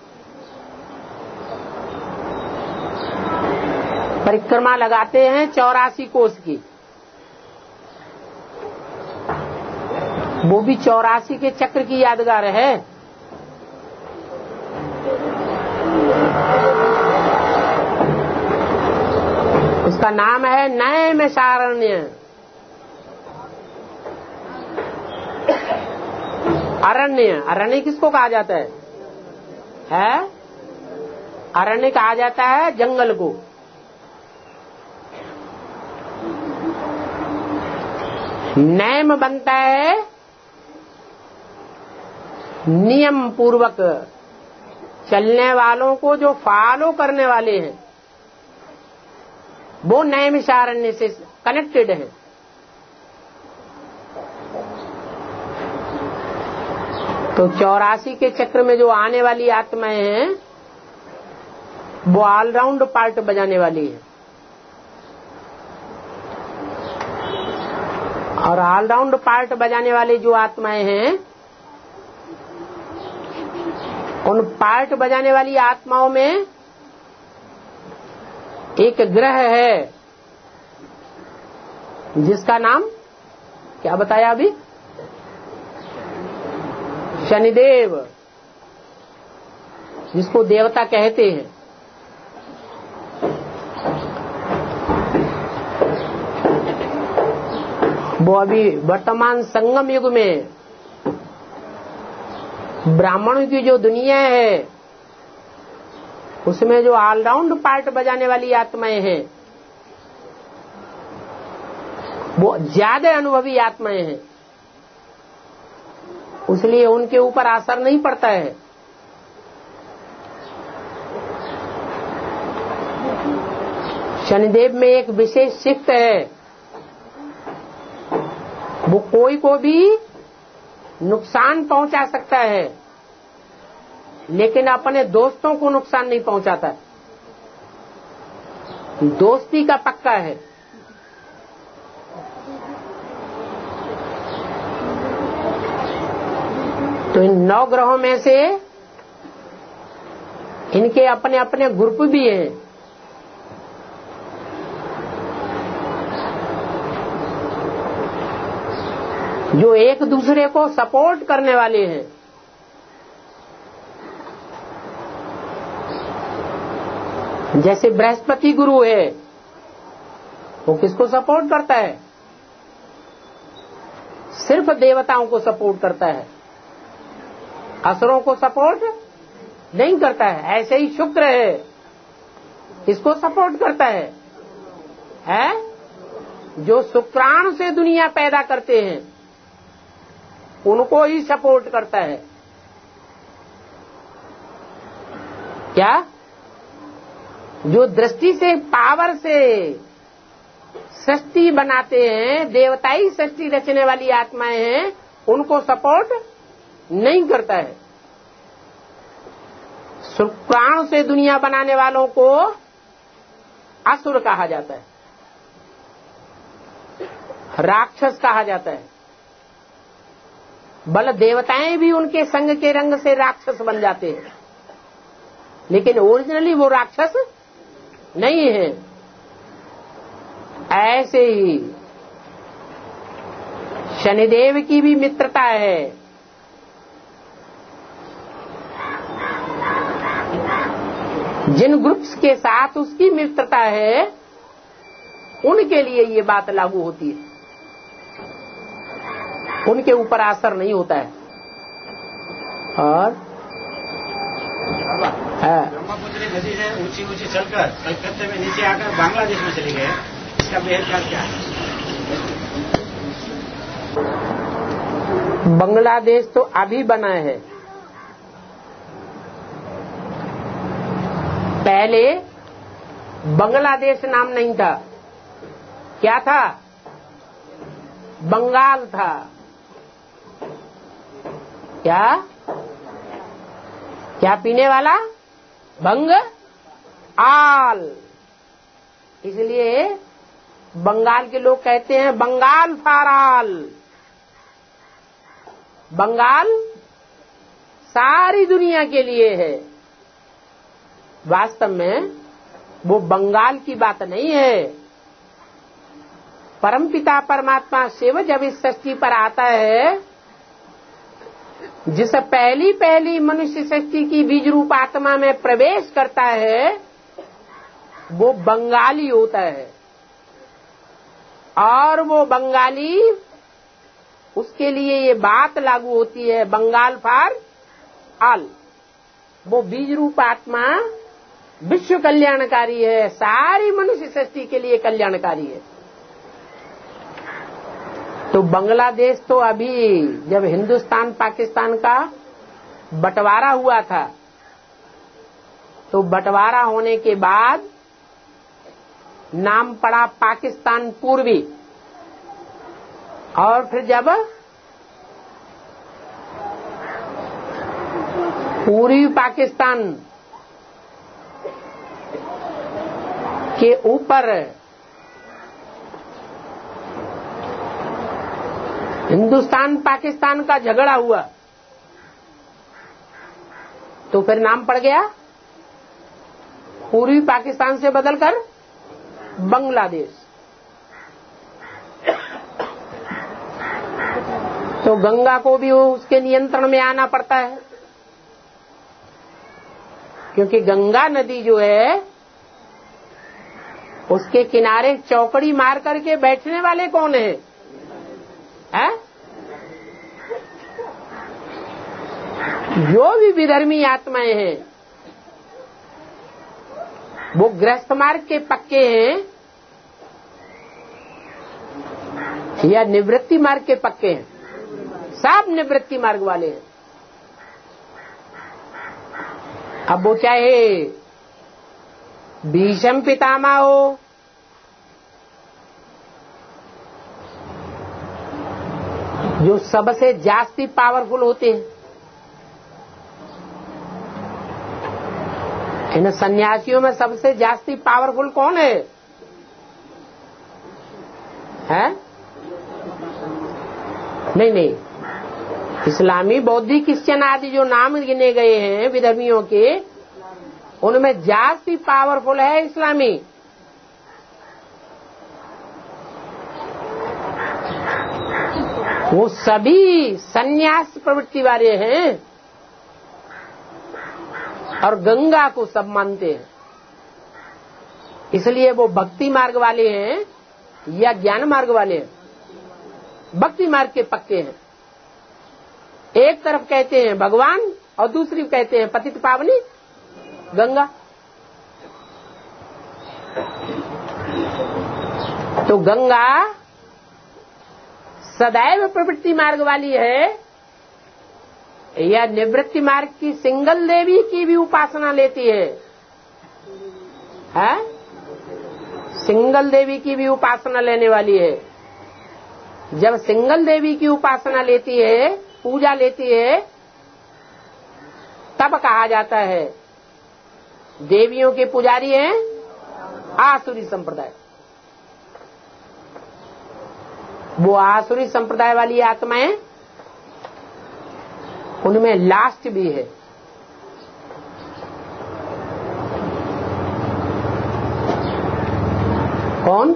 परिक्रमा लगाते हैं चौरासी कोस की, वो भी चौरासी के चक्र की यादगार है। उसका नाम है नैमिषारण्य। अरण्य, अरण्य किसको कहा जाता है? है अरण्य कहा जाता है जंगल को। नैम बनता है नियम पूर्वक चलने वालों को जो फॉलो करने वाले हैं, वो नैमिषारण्य से कनेक्टेड है। तो चौरासी के चक्र में जो आने वाली आत्माएं हैं वो ऑलराउंड पार्ट बजाने वाली है। और ऑलराउंड पार्ट बजाने वाली जो आत्माएं हैं, उन पार्ट बजाने वाली आत्माओं में एक ग्रह है जिसका नाम क्या बताया अभी? शनिदेव, जिसको देवता कहते हैं। वो अभी वर्तमान संगम युग में ब्राह्मणों की जो दुनिया है उसमें जो ऑलराउंड पार्ट बजाने वाली आत्माएं हैं वो ज्यादा अनुभवी आत्माएं हैं, इसलिए उनके ऊपर असर नहीं पड़ता है। शनिदेव में एक विशेष शिफ्ट है, वो कोई को भी नुकसान पहुंचा सकता है लेकिन अपने दोस्तों को नुकसान नहीं पहुंचाता। दोस्ती का पक्का है। तो इन नौ ग्रहों में से इनके अपने अपने ग्रुप भी हैं। जो एक दूसरे को सपोर्ट करने वाले हैं। जैसे बृहस्पति गुरु है, वो किसको सपोर्ट करता है? सिर्फ देवताओं को सपोर्ट करता है, असुरों को सपोर्ट नहीं करता है। ऐसे ही शुक्र है, किसको सपोर्ट करता है? है जो शुक्राणु से दुनिया पैदा करते हैं उनको ही सपोर्ट करता है। क्या? जो दृष्टि से, पावर से सृष्टि बनाते हैं, देवताई सृष्टि रचने वाली आत्माएं हैं, उनको सपोर्ट नहीं करता है। शुक्राणु से दुनिया बनाने वालों को असुर कहा जाता है, राक्षस कहा जाता है। बल देवताएं भी उनके संग के रंग से राक्षस बन जाते हैं, लेकिन ओरिजिनली वो राक्षस नहीं है। ऐसे ही शनिदेव की भी मित्रता है। जिन ग्रुप्स के साथ उसकी मित्रता है उनके लिए ये बात लागू होती है, उनके ऊपर असर नहीं होता है। और ब्रह्मपुत्री नदी से ऊंची ऊंची चलकर कलकत्ते में नीचे आकर बांग्लादेश में चली गए, इसका बेहद क्या है? बांग्लादेश तो अभी बना है, पहले बांग्लादेश नाम नहीं था। क्या था? बंगाल था। क्या क्या पीने वाला? बंग आल। इसलिए बंगाल के लोग कहते हैं बंगाल फाराल। बंगाल सारी दुनिया के लिए है। वास्तव में वो बंगाल की बात नहीं है। परमपिता परमात्मा शिव जब इस सृष्टि पर आता है, जिस पहली पहली मनुष्य सृष्टि की बीज रूप आत्मा में प्रवेश करता है, वो बंगाली होता है। और वो बंगाली, उसके लिए ये बात लागू होती है, बंगाल फॉर ऑल। वो बीज रूप आत्मा विश्व कल्याणकारी है, सारी मनुष्य सृष्टि के लिए कल्याणकारी है। तो बांग्लादेश तो अभी जब हिंदुस्तान पाकिस्तान का बंटवारा हुआ था, तो बंटवारा होने के बाद नाम पड़ा पाकिस्तान पूर्वी, और फिर जब पूर्वी पाकिस्तान के ऊपर हिंदुस्तान पाकिस्तान का झगड़ा हुआ, तो फिर नाम पड़ गया पूर्वी पाकिस्तान से बदलकर बांग्लादेश। तो गंगा को भी उसके नियंत्रण में आना पड़ता है, क्योंकि गंगा नदी जो है उसके किनारे चौकड़ी मार करके बैठने वाले कौन है, है? जो भी विधर्मी आत्माएं हैं वो गृहस्थ मार्ग के पक्के हैं या निवृत्ति मार्ग के पक्के हैं? सब निवृत्ति मार्ग वाले हैं। अब वो चाहे भीष्म पितामह हो, जो सबसे जास्ती पावरफुल होते हैं, इन सन्यासियों में सबसे जास्ती पावरफुल कौन है? हैं? नहीं नहीं, इस्लामी, बौद्धिक, क्रिश्चियन आदि जो नाम गिने गए हैं विधर्मियों के, उनमें जास्ती पावरफुल है इस्लामी। वो सभी सन्यास प्रवृत्ति वाले हैं और गंगा को सब मानते हैं, इसलिए वो भक्ति मार्ग वाले हैं या ज्ञान मार्ग वाले हैं? भक्ति मार्ग के पक्के हैं। एक तरफ कहते हैं भगवान और दूसरी कहते हैं पतित पावनी गंगा। तो गंगा सदैव प्रवृत्ति मार्ग वाली है या निवृत्ति मार्ग की सिंगल देवी की भी उपासना लेती है? है? सिंगल देवी की भी उपासना लेने वाली है। जब सिंगल देवी की उपासना लेती है, पूजा लेती है, तब कहा जाता है देवियों के पुजारी हैं आसुरी संप्रदाय। वो आसुरी संप्रदाय वाली आत्माएं, उनमें लास्ट भी है। कौन?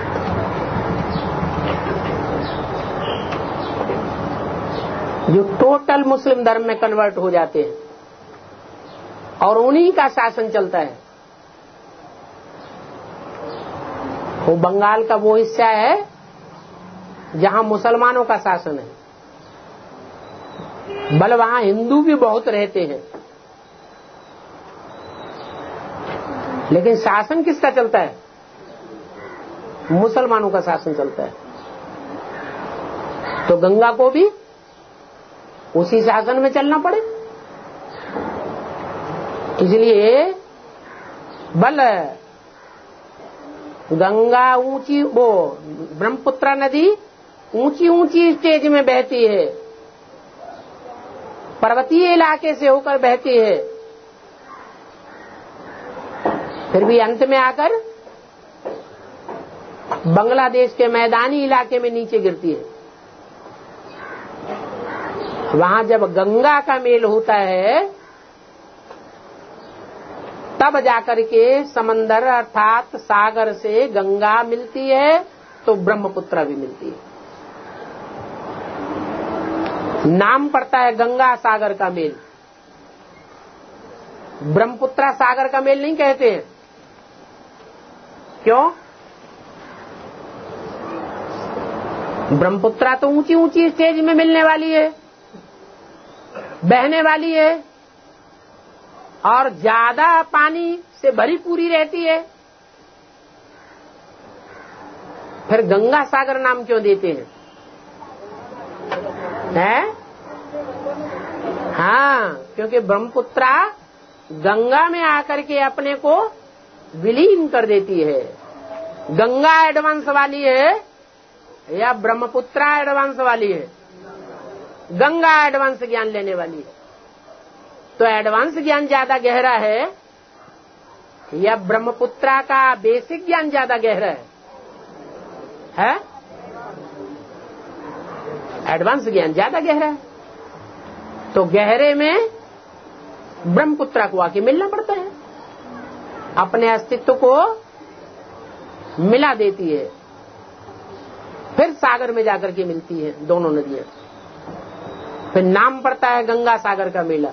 जो टोटल मुस्लिम धर्म में कन्वर्ट हो जाते हैं और उन्हीं का शासन चलता है। वो बंगाल का वो हिस्सा है जहां मुसलमानों का शासन है, बल वहां हिंदू भी बहुत रहते हैं, लेकिन शासन किसका चलता है? मुसलमानों का शासन चलता है। तो गंगा को भी उसी शासन में चलना पड़े, इसलिए बल गंगा ऊंची, वो ब्रह्मपुत्र नदी ऊंची ऊंची स्टेज में बहती है, पर्वतीय इलाके से होकर बहती है, फिर भी अंत में आकर बांग्लादेश के मैदानी इलाके में नीचे गिरती है। वहां जब गंगा का मेल होता है तब जाकर के समंदर अर्थात सागर से गंगा मिलती है, तो ब्रह्मपुत्र भी मिलती है। नाम पड़ता है गंगा सागर का मेल, ब्रह्मपुत्र सागर का मेल नहीं कहते हैं। क्यों? ब्रह्मपुत्रा तो ऊंची ऊंची स्टेज में मिलने वाली है, बहने वाली है और ज्यादा पानी से भरी पूरी रहती है। फिर गंगा सागर नाम क्यों देते हैं? है? हाँ, क्योंकि ब्रह्मपुत्रा गंगा में आकर के अपने को विलीन कर देती है। गंगा एडवांस वाली है या ब्रह्मपुत्रा एडवांस वाली है? गंगा एडवांस ज्ञान लेने वाली है। तो एडवांस ज्ञान ज्यादा गहरा है या ब्रह्मपुत्रा का बेसिक ज्ञान ज्यादा गहरा है? है? एडवांस ज्ञान ज्यादा गहरा है। तो गहरे में ब्रह्मपुत्रा को आके मिलना पड़ता है, अपने अस्तित्व को मिला देती है, फिर सागर में जाकर के मिलती है दोनों नदियां। फिर नाम पड़ता है गंगा सागर का मेला।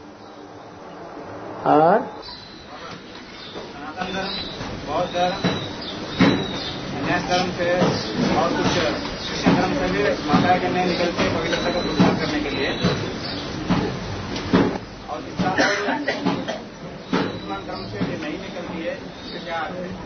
और सनातन धर्म, बौद्ध धर्म, अन्य धर्म से और कुछ क्रिश्चियन धर्म से भी माता के नहीं निकलते पवित्रता का प्रचार करने के लिए, और इस्लाम धर्म से भी नहीं निकलती है, इससे क्या अर्थ है?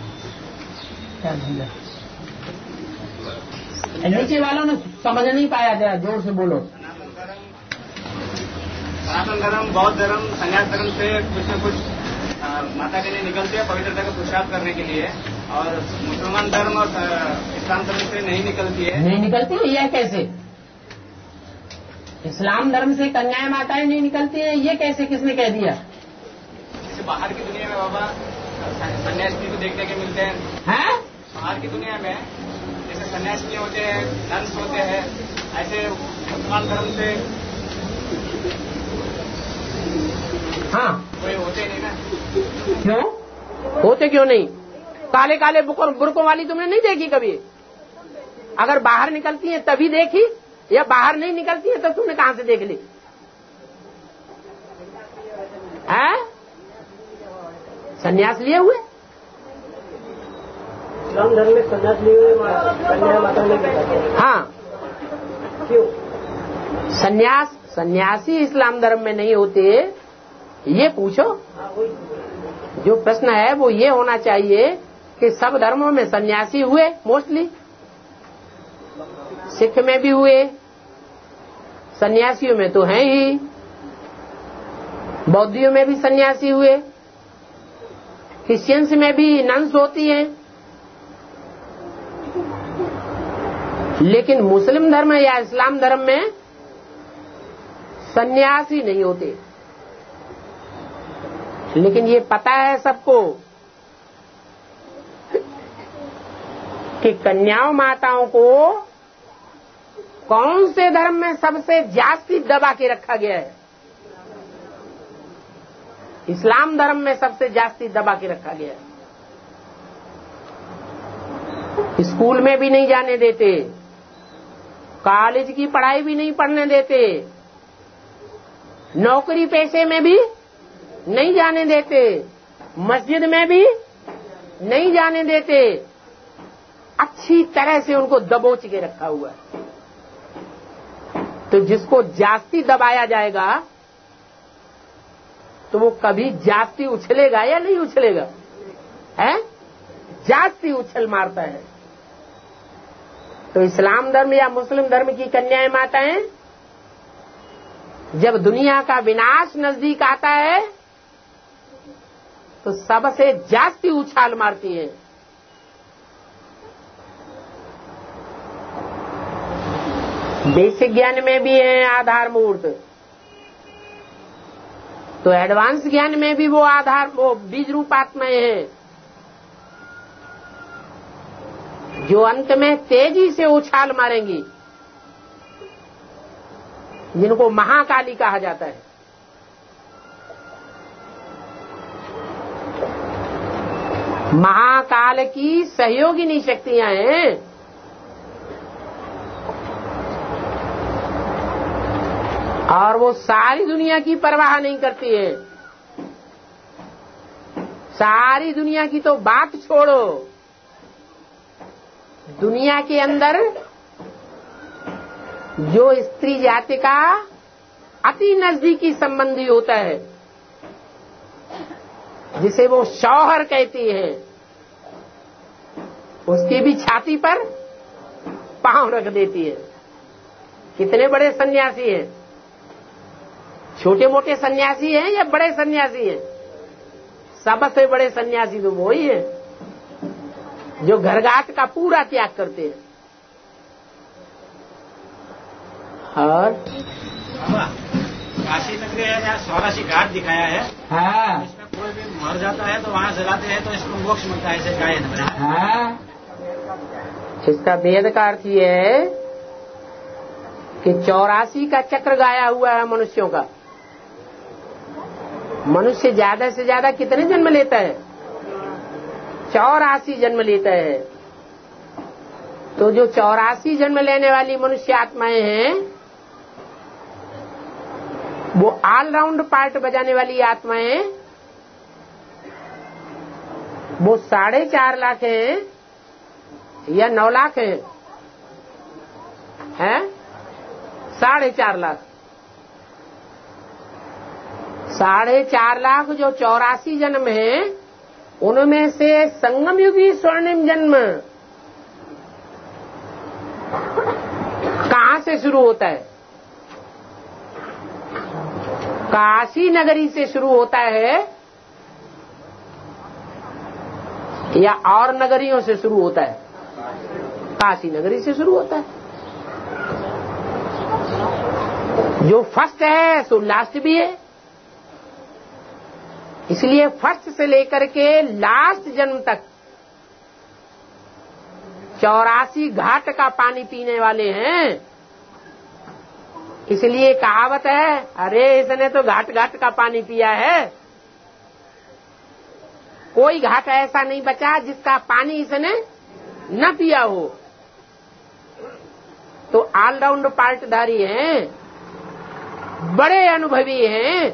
नीचे वालों ने समझ नहीं पाया, जरा जोर से बोलो। सनातन धर्म सनातन धर्म, बौद्ध धर्म, संन्यास धर्म से कुछ न कुछ आ, माता के लिए निकलते हैं पवित्रता का पुरुषार्थ करने के लिए, और मुसलमान धर्म और इस्लाम धर्म से नहीं निकलती है। नहीं निकलती है? यह कैसे? इस्लाम धर्म से कन्याएं माताएं नहीं निकलती है, ये कैसे? किसने कह दिया? जैसे बाहर की दुनिया में बाबा सन्यासी को देखने के मिलते हैं। हैं? बाहर की दुनिया में जैसे सन्यासी होते हैं, नन्स होते हैं, ऐसे मुसलमान धर्म से हाँ, कोई होते नहीं ना। क्यों होते? क्यों नहीं? काले काले बुरकों वाली तुमने नहीं देखी कभी? अगर बाहर निकलती है तभी देखी, या बाहर नहीं निकलती है तो तुमने कहां से देख ली? हैं? संन्यास लिए हुए? इस्लाम धर्म में संन्यास लिए हुए कन्या माता नहीं। हाँ, क्यों? संन्यास सन्यासी इस्लाम धर्म में नहीं होते, ये पूछो। जो प्रश्न है वो ये होना चाहिए कि सब धर्मों में सन्यासी हुए, मोस्टली सिख में भी हुए, सन्यासियों में तो हैं ही, बौद्धियों में भी सन्यासी हुए, क्रिश्चियंस में भी नन्स होती हैं, लेकिन मुस्लिम धर्म या इस्लाम धर्म में सन्यासी नहीं होते। लेकिन ये पता है सबको कि कन्याओं माताओं को कौन से धर्म में सबसे जास्ती दबा के रखा गया है? इस्लाम धर्म में सबसे जास्ती दबा के रखा गया है। स्कूल में भी नहीं जाने देते, कॉलेज की पढ़ाई भी नहीं पढ़ने देते, नौकरी पेशे में भी नहीं जाने देते, मस्जिद में भी नहीं जाने देते, अच्छी तरह से उनको दबोच के रखा हुआ है। तो जिसको जास्ती दबाया जाएगा तो वो कभी जास्ती उछलेगा या नहीं उछलेगा? है? जास्ती उछल मारता है। तो इस्लाम धर्म या मुस्लिम धर्म की कन्याएं माताएं जब दुनिया का विनाश नजदीक आता है तो सबसे जास्ती उछाल मारती है। बेसिक ज्ञान में भी है आधार मूर्त, तो एडवांस ज्ञान में भी वो आधार वो बीज रूपात्माएं हैं जो अंत में तेजी से उछाल मारेंगी, जिनको महाकाली कहा जाता है। महाकाल की सहयोगिनी शक्तियां हैं। और वो सारी दुनिया की परवाह नहीं करती है। सारी दुनिया की तो बात छोड़ो, दुनिया के अंदर जो स्त्री जाति का अति नजदीकी संबंधी होता है, जिसे वो शौहर कहती है, उसकी भी छाती पर पांव रख देती है। कितने बड़े सन्यासी हैं, छोटे मोटे सन्यासी हैं या बड़े सन्यासी हैं? सबसे बड़े सन्यासी तो वो ही है जो घरघाट का पूरा त्याग करते हैं। और काशी नगरी है जहाँ चौरासी घाट दिखाया है। हाँ, इसमें कोई भी मर जाता है तो वहाँ जलाते हैं तो इसको मोक्ष मिलता है, ऐसे गाय है। हाँ, इसका वेद का अर्थ ये है कि चौरासी का चक्र गाया हुआ है मनुष्यों का। मनुष्य ज्यादा से ज्यादा कितने जन्म लेता है? चौरासी जन्म लेता है। तो जो चौरासी जन्म लेने वाली मनुष्य आत्माएं हैं, वो ऑलराउंड पार्ट बजाने वाली आत्माएं, वो साढ़े चार लाख हैं या नौ लाख हैं? हैं? साढ़े चार लाख। साढ़े चार लाख जो चौरासी जन्म है, उनमें से संगम युगी स्वर्णिम जन्म कहां से शुरू होता है? काशी नगरी से शुरू होता है या और नगरियों से शुरू होता है? काशी नगरी से शुरू होता है। जो फर्स्ट है सो लास्ट भी है। इसलिए फर्स्ट से लेकर के लास्ट जन्म तक चौरासी घाट का पानी पीने वाले हैं। इसलिए कहावत है, अरे इसने तो घाट घाट का पानी पिया है। कोई घाट ऐसा नहीं बचा जिसका पानी इसने न पिया हो। तो ऑलराउंड पार्टधारी हैं, बड़े अनुभवी हैं।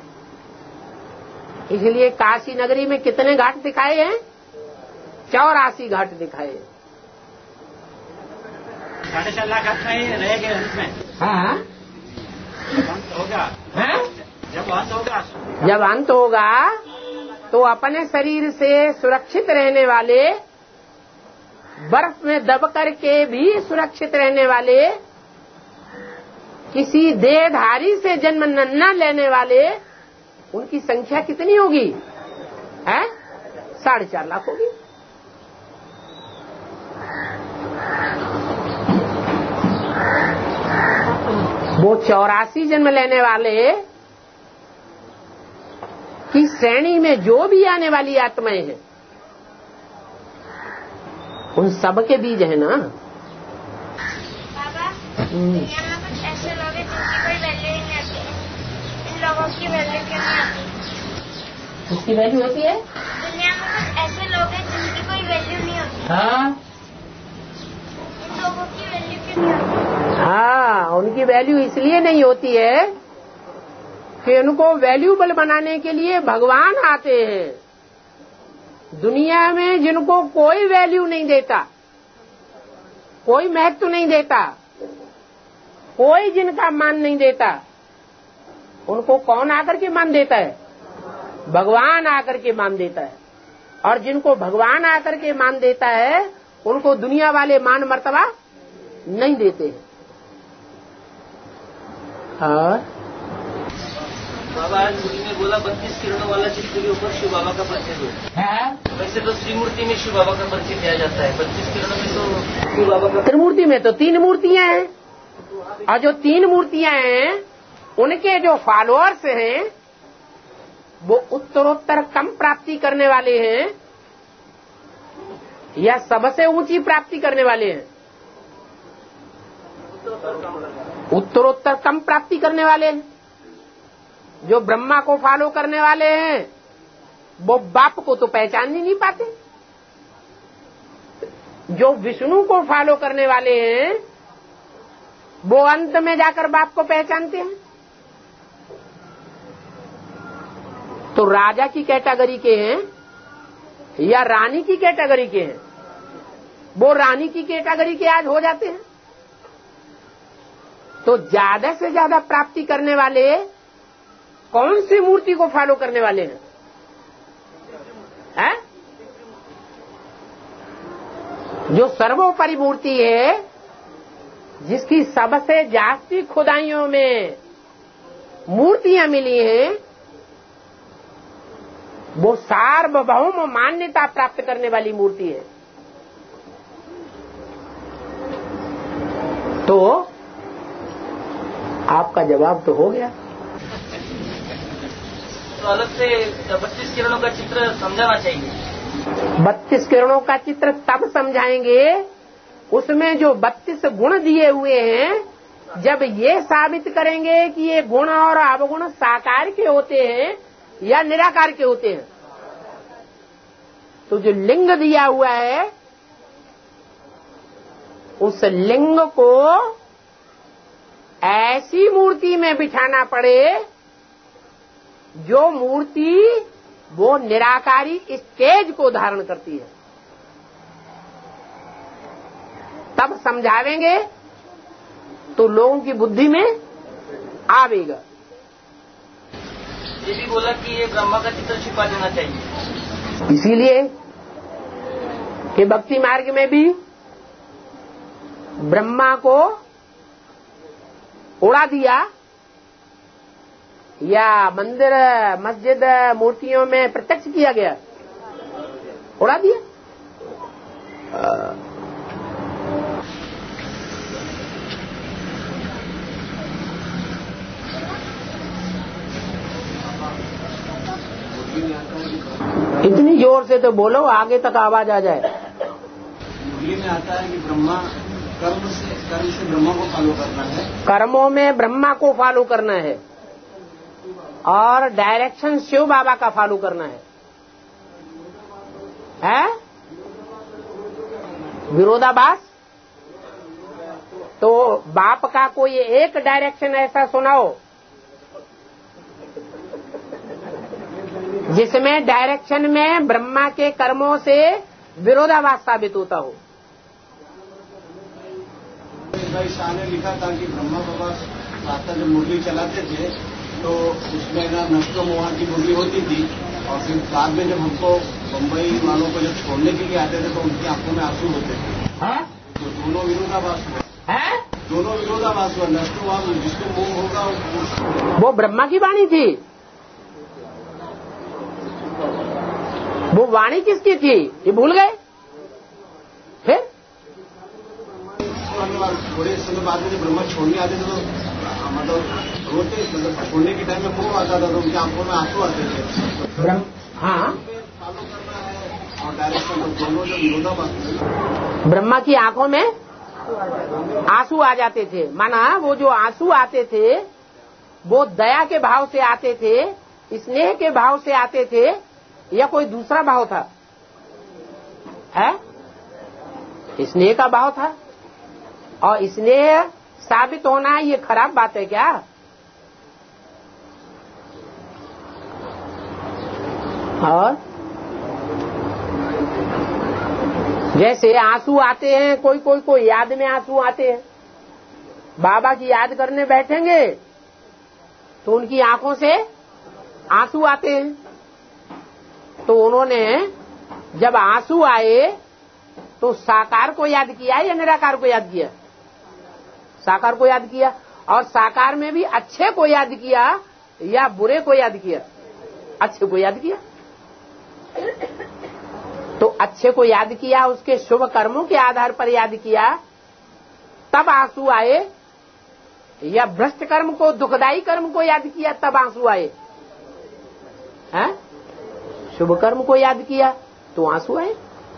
इसलिए काशी नगरी में कितने घाट दिखाए हैं? चौरासी घाट दिखाए। साढ़े चार लाख आत्मा ही रह गए अंत में। हाँ, जब अंत होगा, है? जब अंत होगा, जब अंत होगा तो अपने शरीर से सुरक्षित रहने वाले, बर्फ में दब करके भी सुरक्षित रहने वाले, किसी देहधारी से जन्म न लेने वाले, उनकी संख्या कितनी होगी? है? साढ़े चार लाख होगी। वो चौरासी जन्म लेने वाले की श्रेणी में जो भी आने वाली आत्माएं हैं, उन सब के बीज है ना। बाबा, दुनिया में कुछ ऐसे लोग हैं जिनकी कोई वैल्यू ही नहीं आती है। इन लोगों की वैल्यू क्यों नहीं आती? उसकी वैल्यू होती है? दुनिया में कुछ ऐसे लोग हैं जिनकी कोई वैल्यू नहीं होती। हाँ, इन लोगों की वैल्यू क्यों नहीं होती? हाँ, उनकी वैल्यू इसलिए नहीं होती है कि उनको वैल्यूबल बनाने के लिए भगवान आते हैं। दुनिया में जिनको कोई वैल्यू नहीं देता, कोई महत्व नहीं देता, कोई जिनका मान नहीं देता, उनको कौन आकर के मान देता है? भगवान आकर के मान देता है। और जिनको भगवान आकर के मान देता है, उनको दुनिया वाले मान मर्तबा नहीं देते। और बाबा आज मुझे ने बोला बत्तीस किरणों वाला चित्र के ऊपर शिव बाबा का परिचय दो है। वैसे तो श्रीमूर्ति में शिव बाबा का परिचय दिया जाता है, बत्तीस किरणों में तो शिव बाबा का। त्रिमूर्ति में तो तीन मूर्तियां हैं, और जो तीन मूर्तियां हैं उनके जो फॉलोअर्स हैं वो उत्तरोत्तर कम प्राप्ति करने वाले हैं या सबसे ऊंची प्राप्ति करने वाले हैं? उत्तरोत्तर कम प्राप्ति करने वाले हैं। जो ब्रह्मा को फॉलो करने वाले हैं वो बाप को तो पहचान ही नहीं पाते। जो विष्णु को फॉलो करने वाले हैं वो अंत में जाकर बाप को पहचानते हैं। तो राजा की कैटेगरी के हैं या रानी की कैटेगरी के हैं? वो रानी की कैटेगरी के आज हो जाते हैं। तो ज्यादा से ज्यादा प्राप्ति करने वाले कौन सी मूर्ति को फॉलो करने वाले हैं? है? जो सर्वोपरि मूर्ति है, जिसकी सबसे जास्ती खुदाइयों में मूर्तियां मिली हैं, वो सार्वभौम मान्यता प्राप्त करने वाली मूर्ति है। तो आपका जवाब तो हो गया। तो अलग से बत्तीस किरणों का चित्र समझाना चाहिए। बत्तीस किरणों का चित्र तब समझाएंगे उसमें जो बत्तीस गुण दिए हुए हैं, जब ये साबित करेंगे कि ये गुण और अवगुण साकार के होते हैं या निराकार के होते हैं। तो जो लिंग दिया हुआ है, उस लिंग को ऐसी मूर्ति में बिठाना पड़े जो मूर्ति वो निराकारी स्टेज को धारण करती है, तब समझावेंगे तो लोगों की बुद्धि में आवेगा। ये भी बोला कि ये ब्रह्मा का चित्र छिपा देना चाहिए, इसीलिए कि भक्ति मार्ग में भी ब्रह्मा को उड़ा दिया या मंदिर मस्जिद मूर्तियों में प्रत्यक्ष किया गया, उड़ा दिया। इतनी जोर से तो बोलो, आगे तक आवाज आ जाए। मुरली में आता है कि ब्रह्मा कर्म से कर्म से ब्रह्मा को फॉलो करना है, कर्मों में ब्रह्मा को फॉलो करना है और डायरेक्शन शिव बाबा का फॉलो करना है। है विरोधाभास? तो बाप का कोई एक डायरेक्शन ऐसा सुनाओ जिसमें डायरेक्शन में ब्रह्मा के कर्मों से विरोधाभास साबित होता हो। भाई शाह ने लिखा था कि ब्रह्मा बाबा रास्ता जब मुरली चलाते थे तो उसमें ना नष्टो मोहा की मुरली होती थी, और फिर बाद में जब हमको बम्बई वालों को जब छोड़ने के लिए आते थे तो उनकी आंखों में आंसू होते थे। हाँ? तो दोनों विरोधाभास हुआ है? दोनों विरोधाभास हुआ। नष्टो मोह जिसको मोह होगा वो ब्रह्मा की वाणी थी। वो वाणी किसकी थी ये भूल गए? फिर थोड़े समय बाद में जब ब्रह्मा छोड़ने आते थे तो मतलब रोते, मतलब छोड़ने के टाइम में मोह आता था तो उनकी आंखों में आंसू आते थे। हाँ, फॉलो करना है और डायरेक्शन दोनों जब विरोधाभास, ब्रह्मा की आंखों में आंसू आ जाते थे। माना वो जो आंसू आते थे वो दया के भाव से आते थे, स्नेह के भाव से आते थे, या कोई दूसरा भाव था? है स्नेह का भाव था। और स्नेह साबित होना ये खराब बात है क्या? और जैसे आंसू आते हैं, कोई कोई कोई याद में आंसू आते हैं, बाबा की याद करने बैठेंगे तो उनकी आंखों से आंसू आते हैं। तो उन्होंने जब आंसू आए तो साकार को याद किया या निराकार को याद किया? साकार को याद किया। और साकार में भी अच्छे को याद किया या बुरे को याद किया? अच्छे को याद किया। तो अच्छे को याद किया, उसके शुभ कर्मों के आधार पर याद किया, तब आंसू आए, या भ्रष्ट कर्म को, दुखदायी कर्म को याद किया तब आंसू आए? हैं? शुभ कर्म को याद किया तो आंसू आए।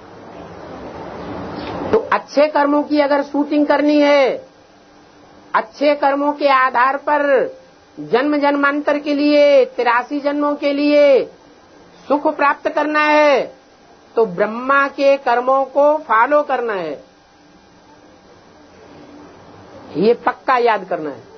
तो अच्छे कर्मों की अगर शूटिंग करनी है, अच्छे कर्मों के आधार पर जन्म जन्मांतर के लिए, तिरासी जन्मों के लिए सुख प्राप्त करना है, तो ब्रह्मा के कर्मों को फॉलो करना है। ये पक्का याद करना है।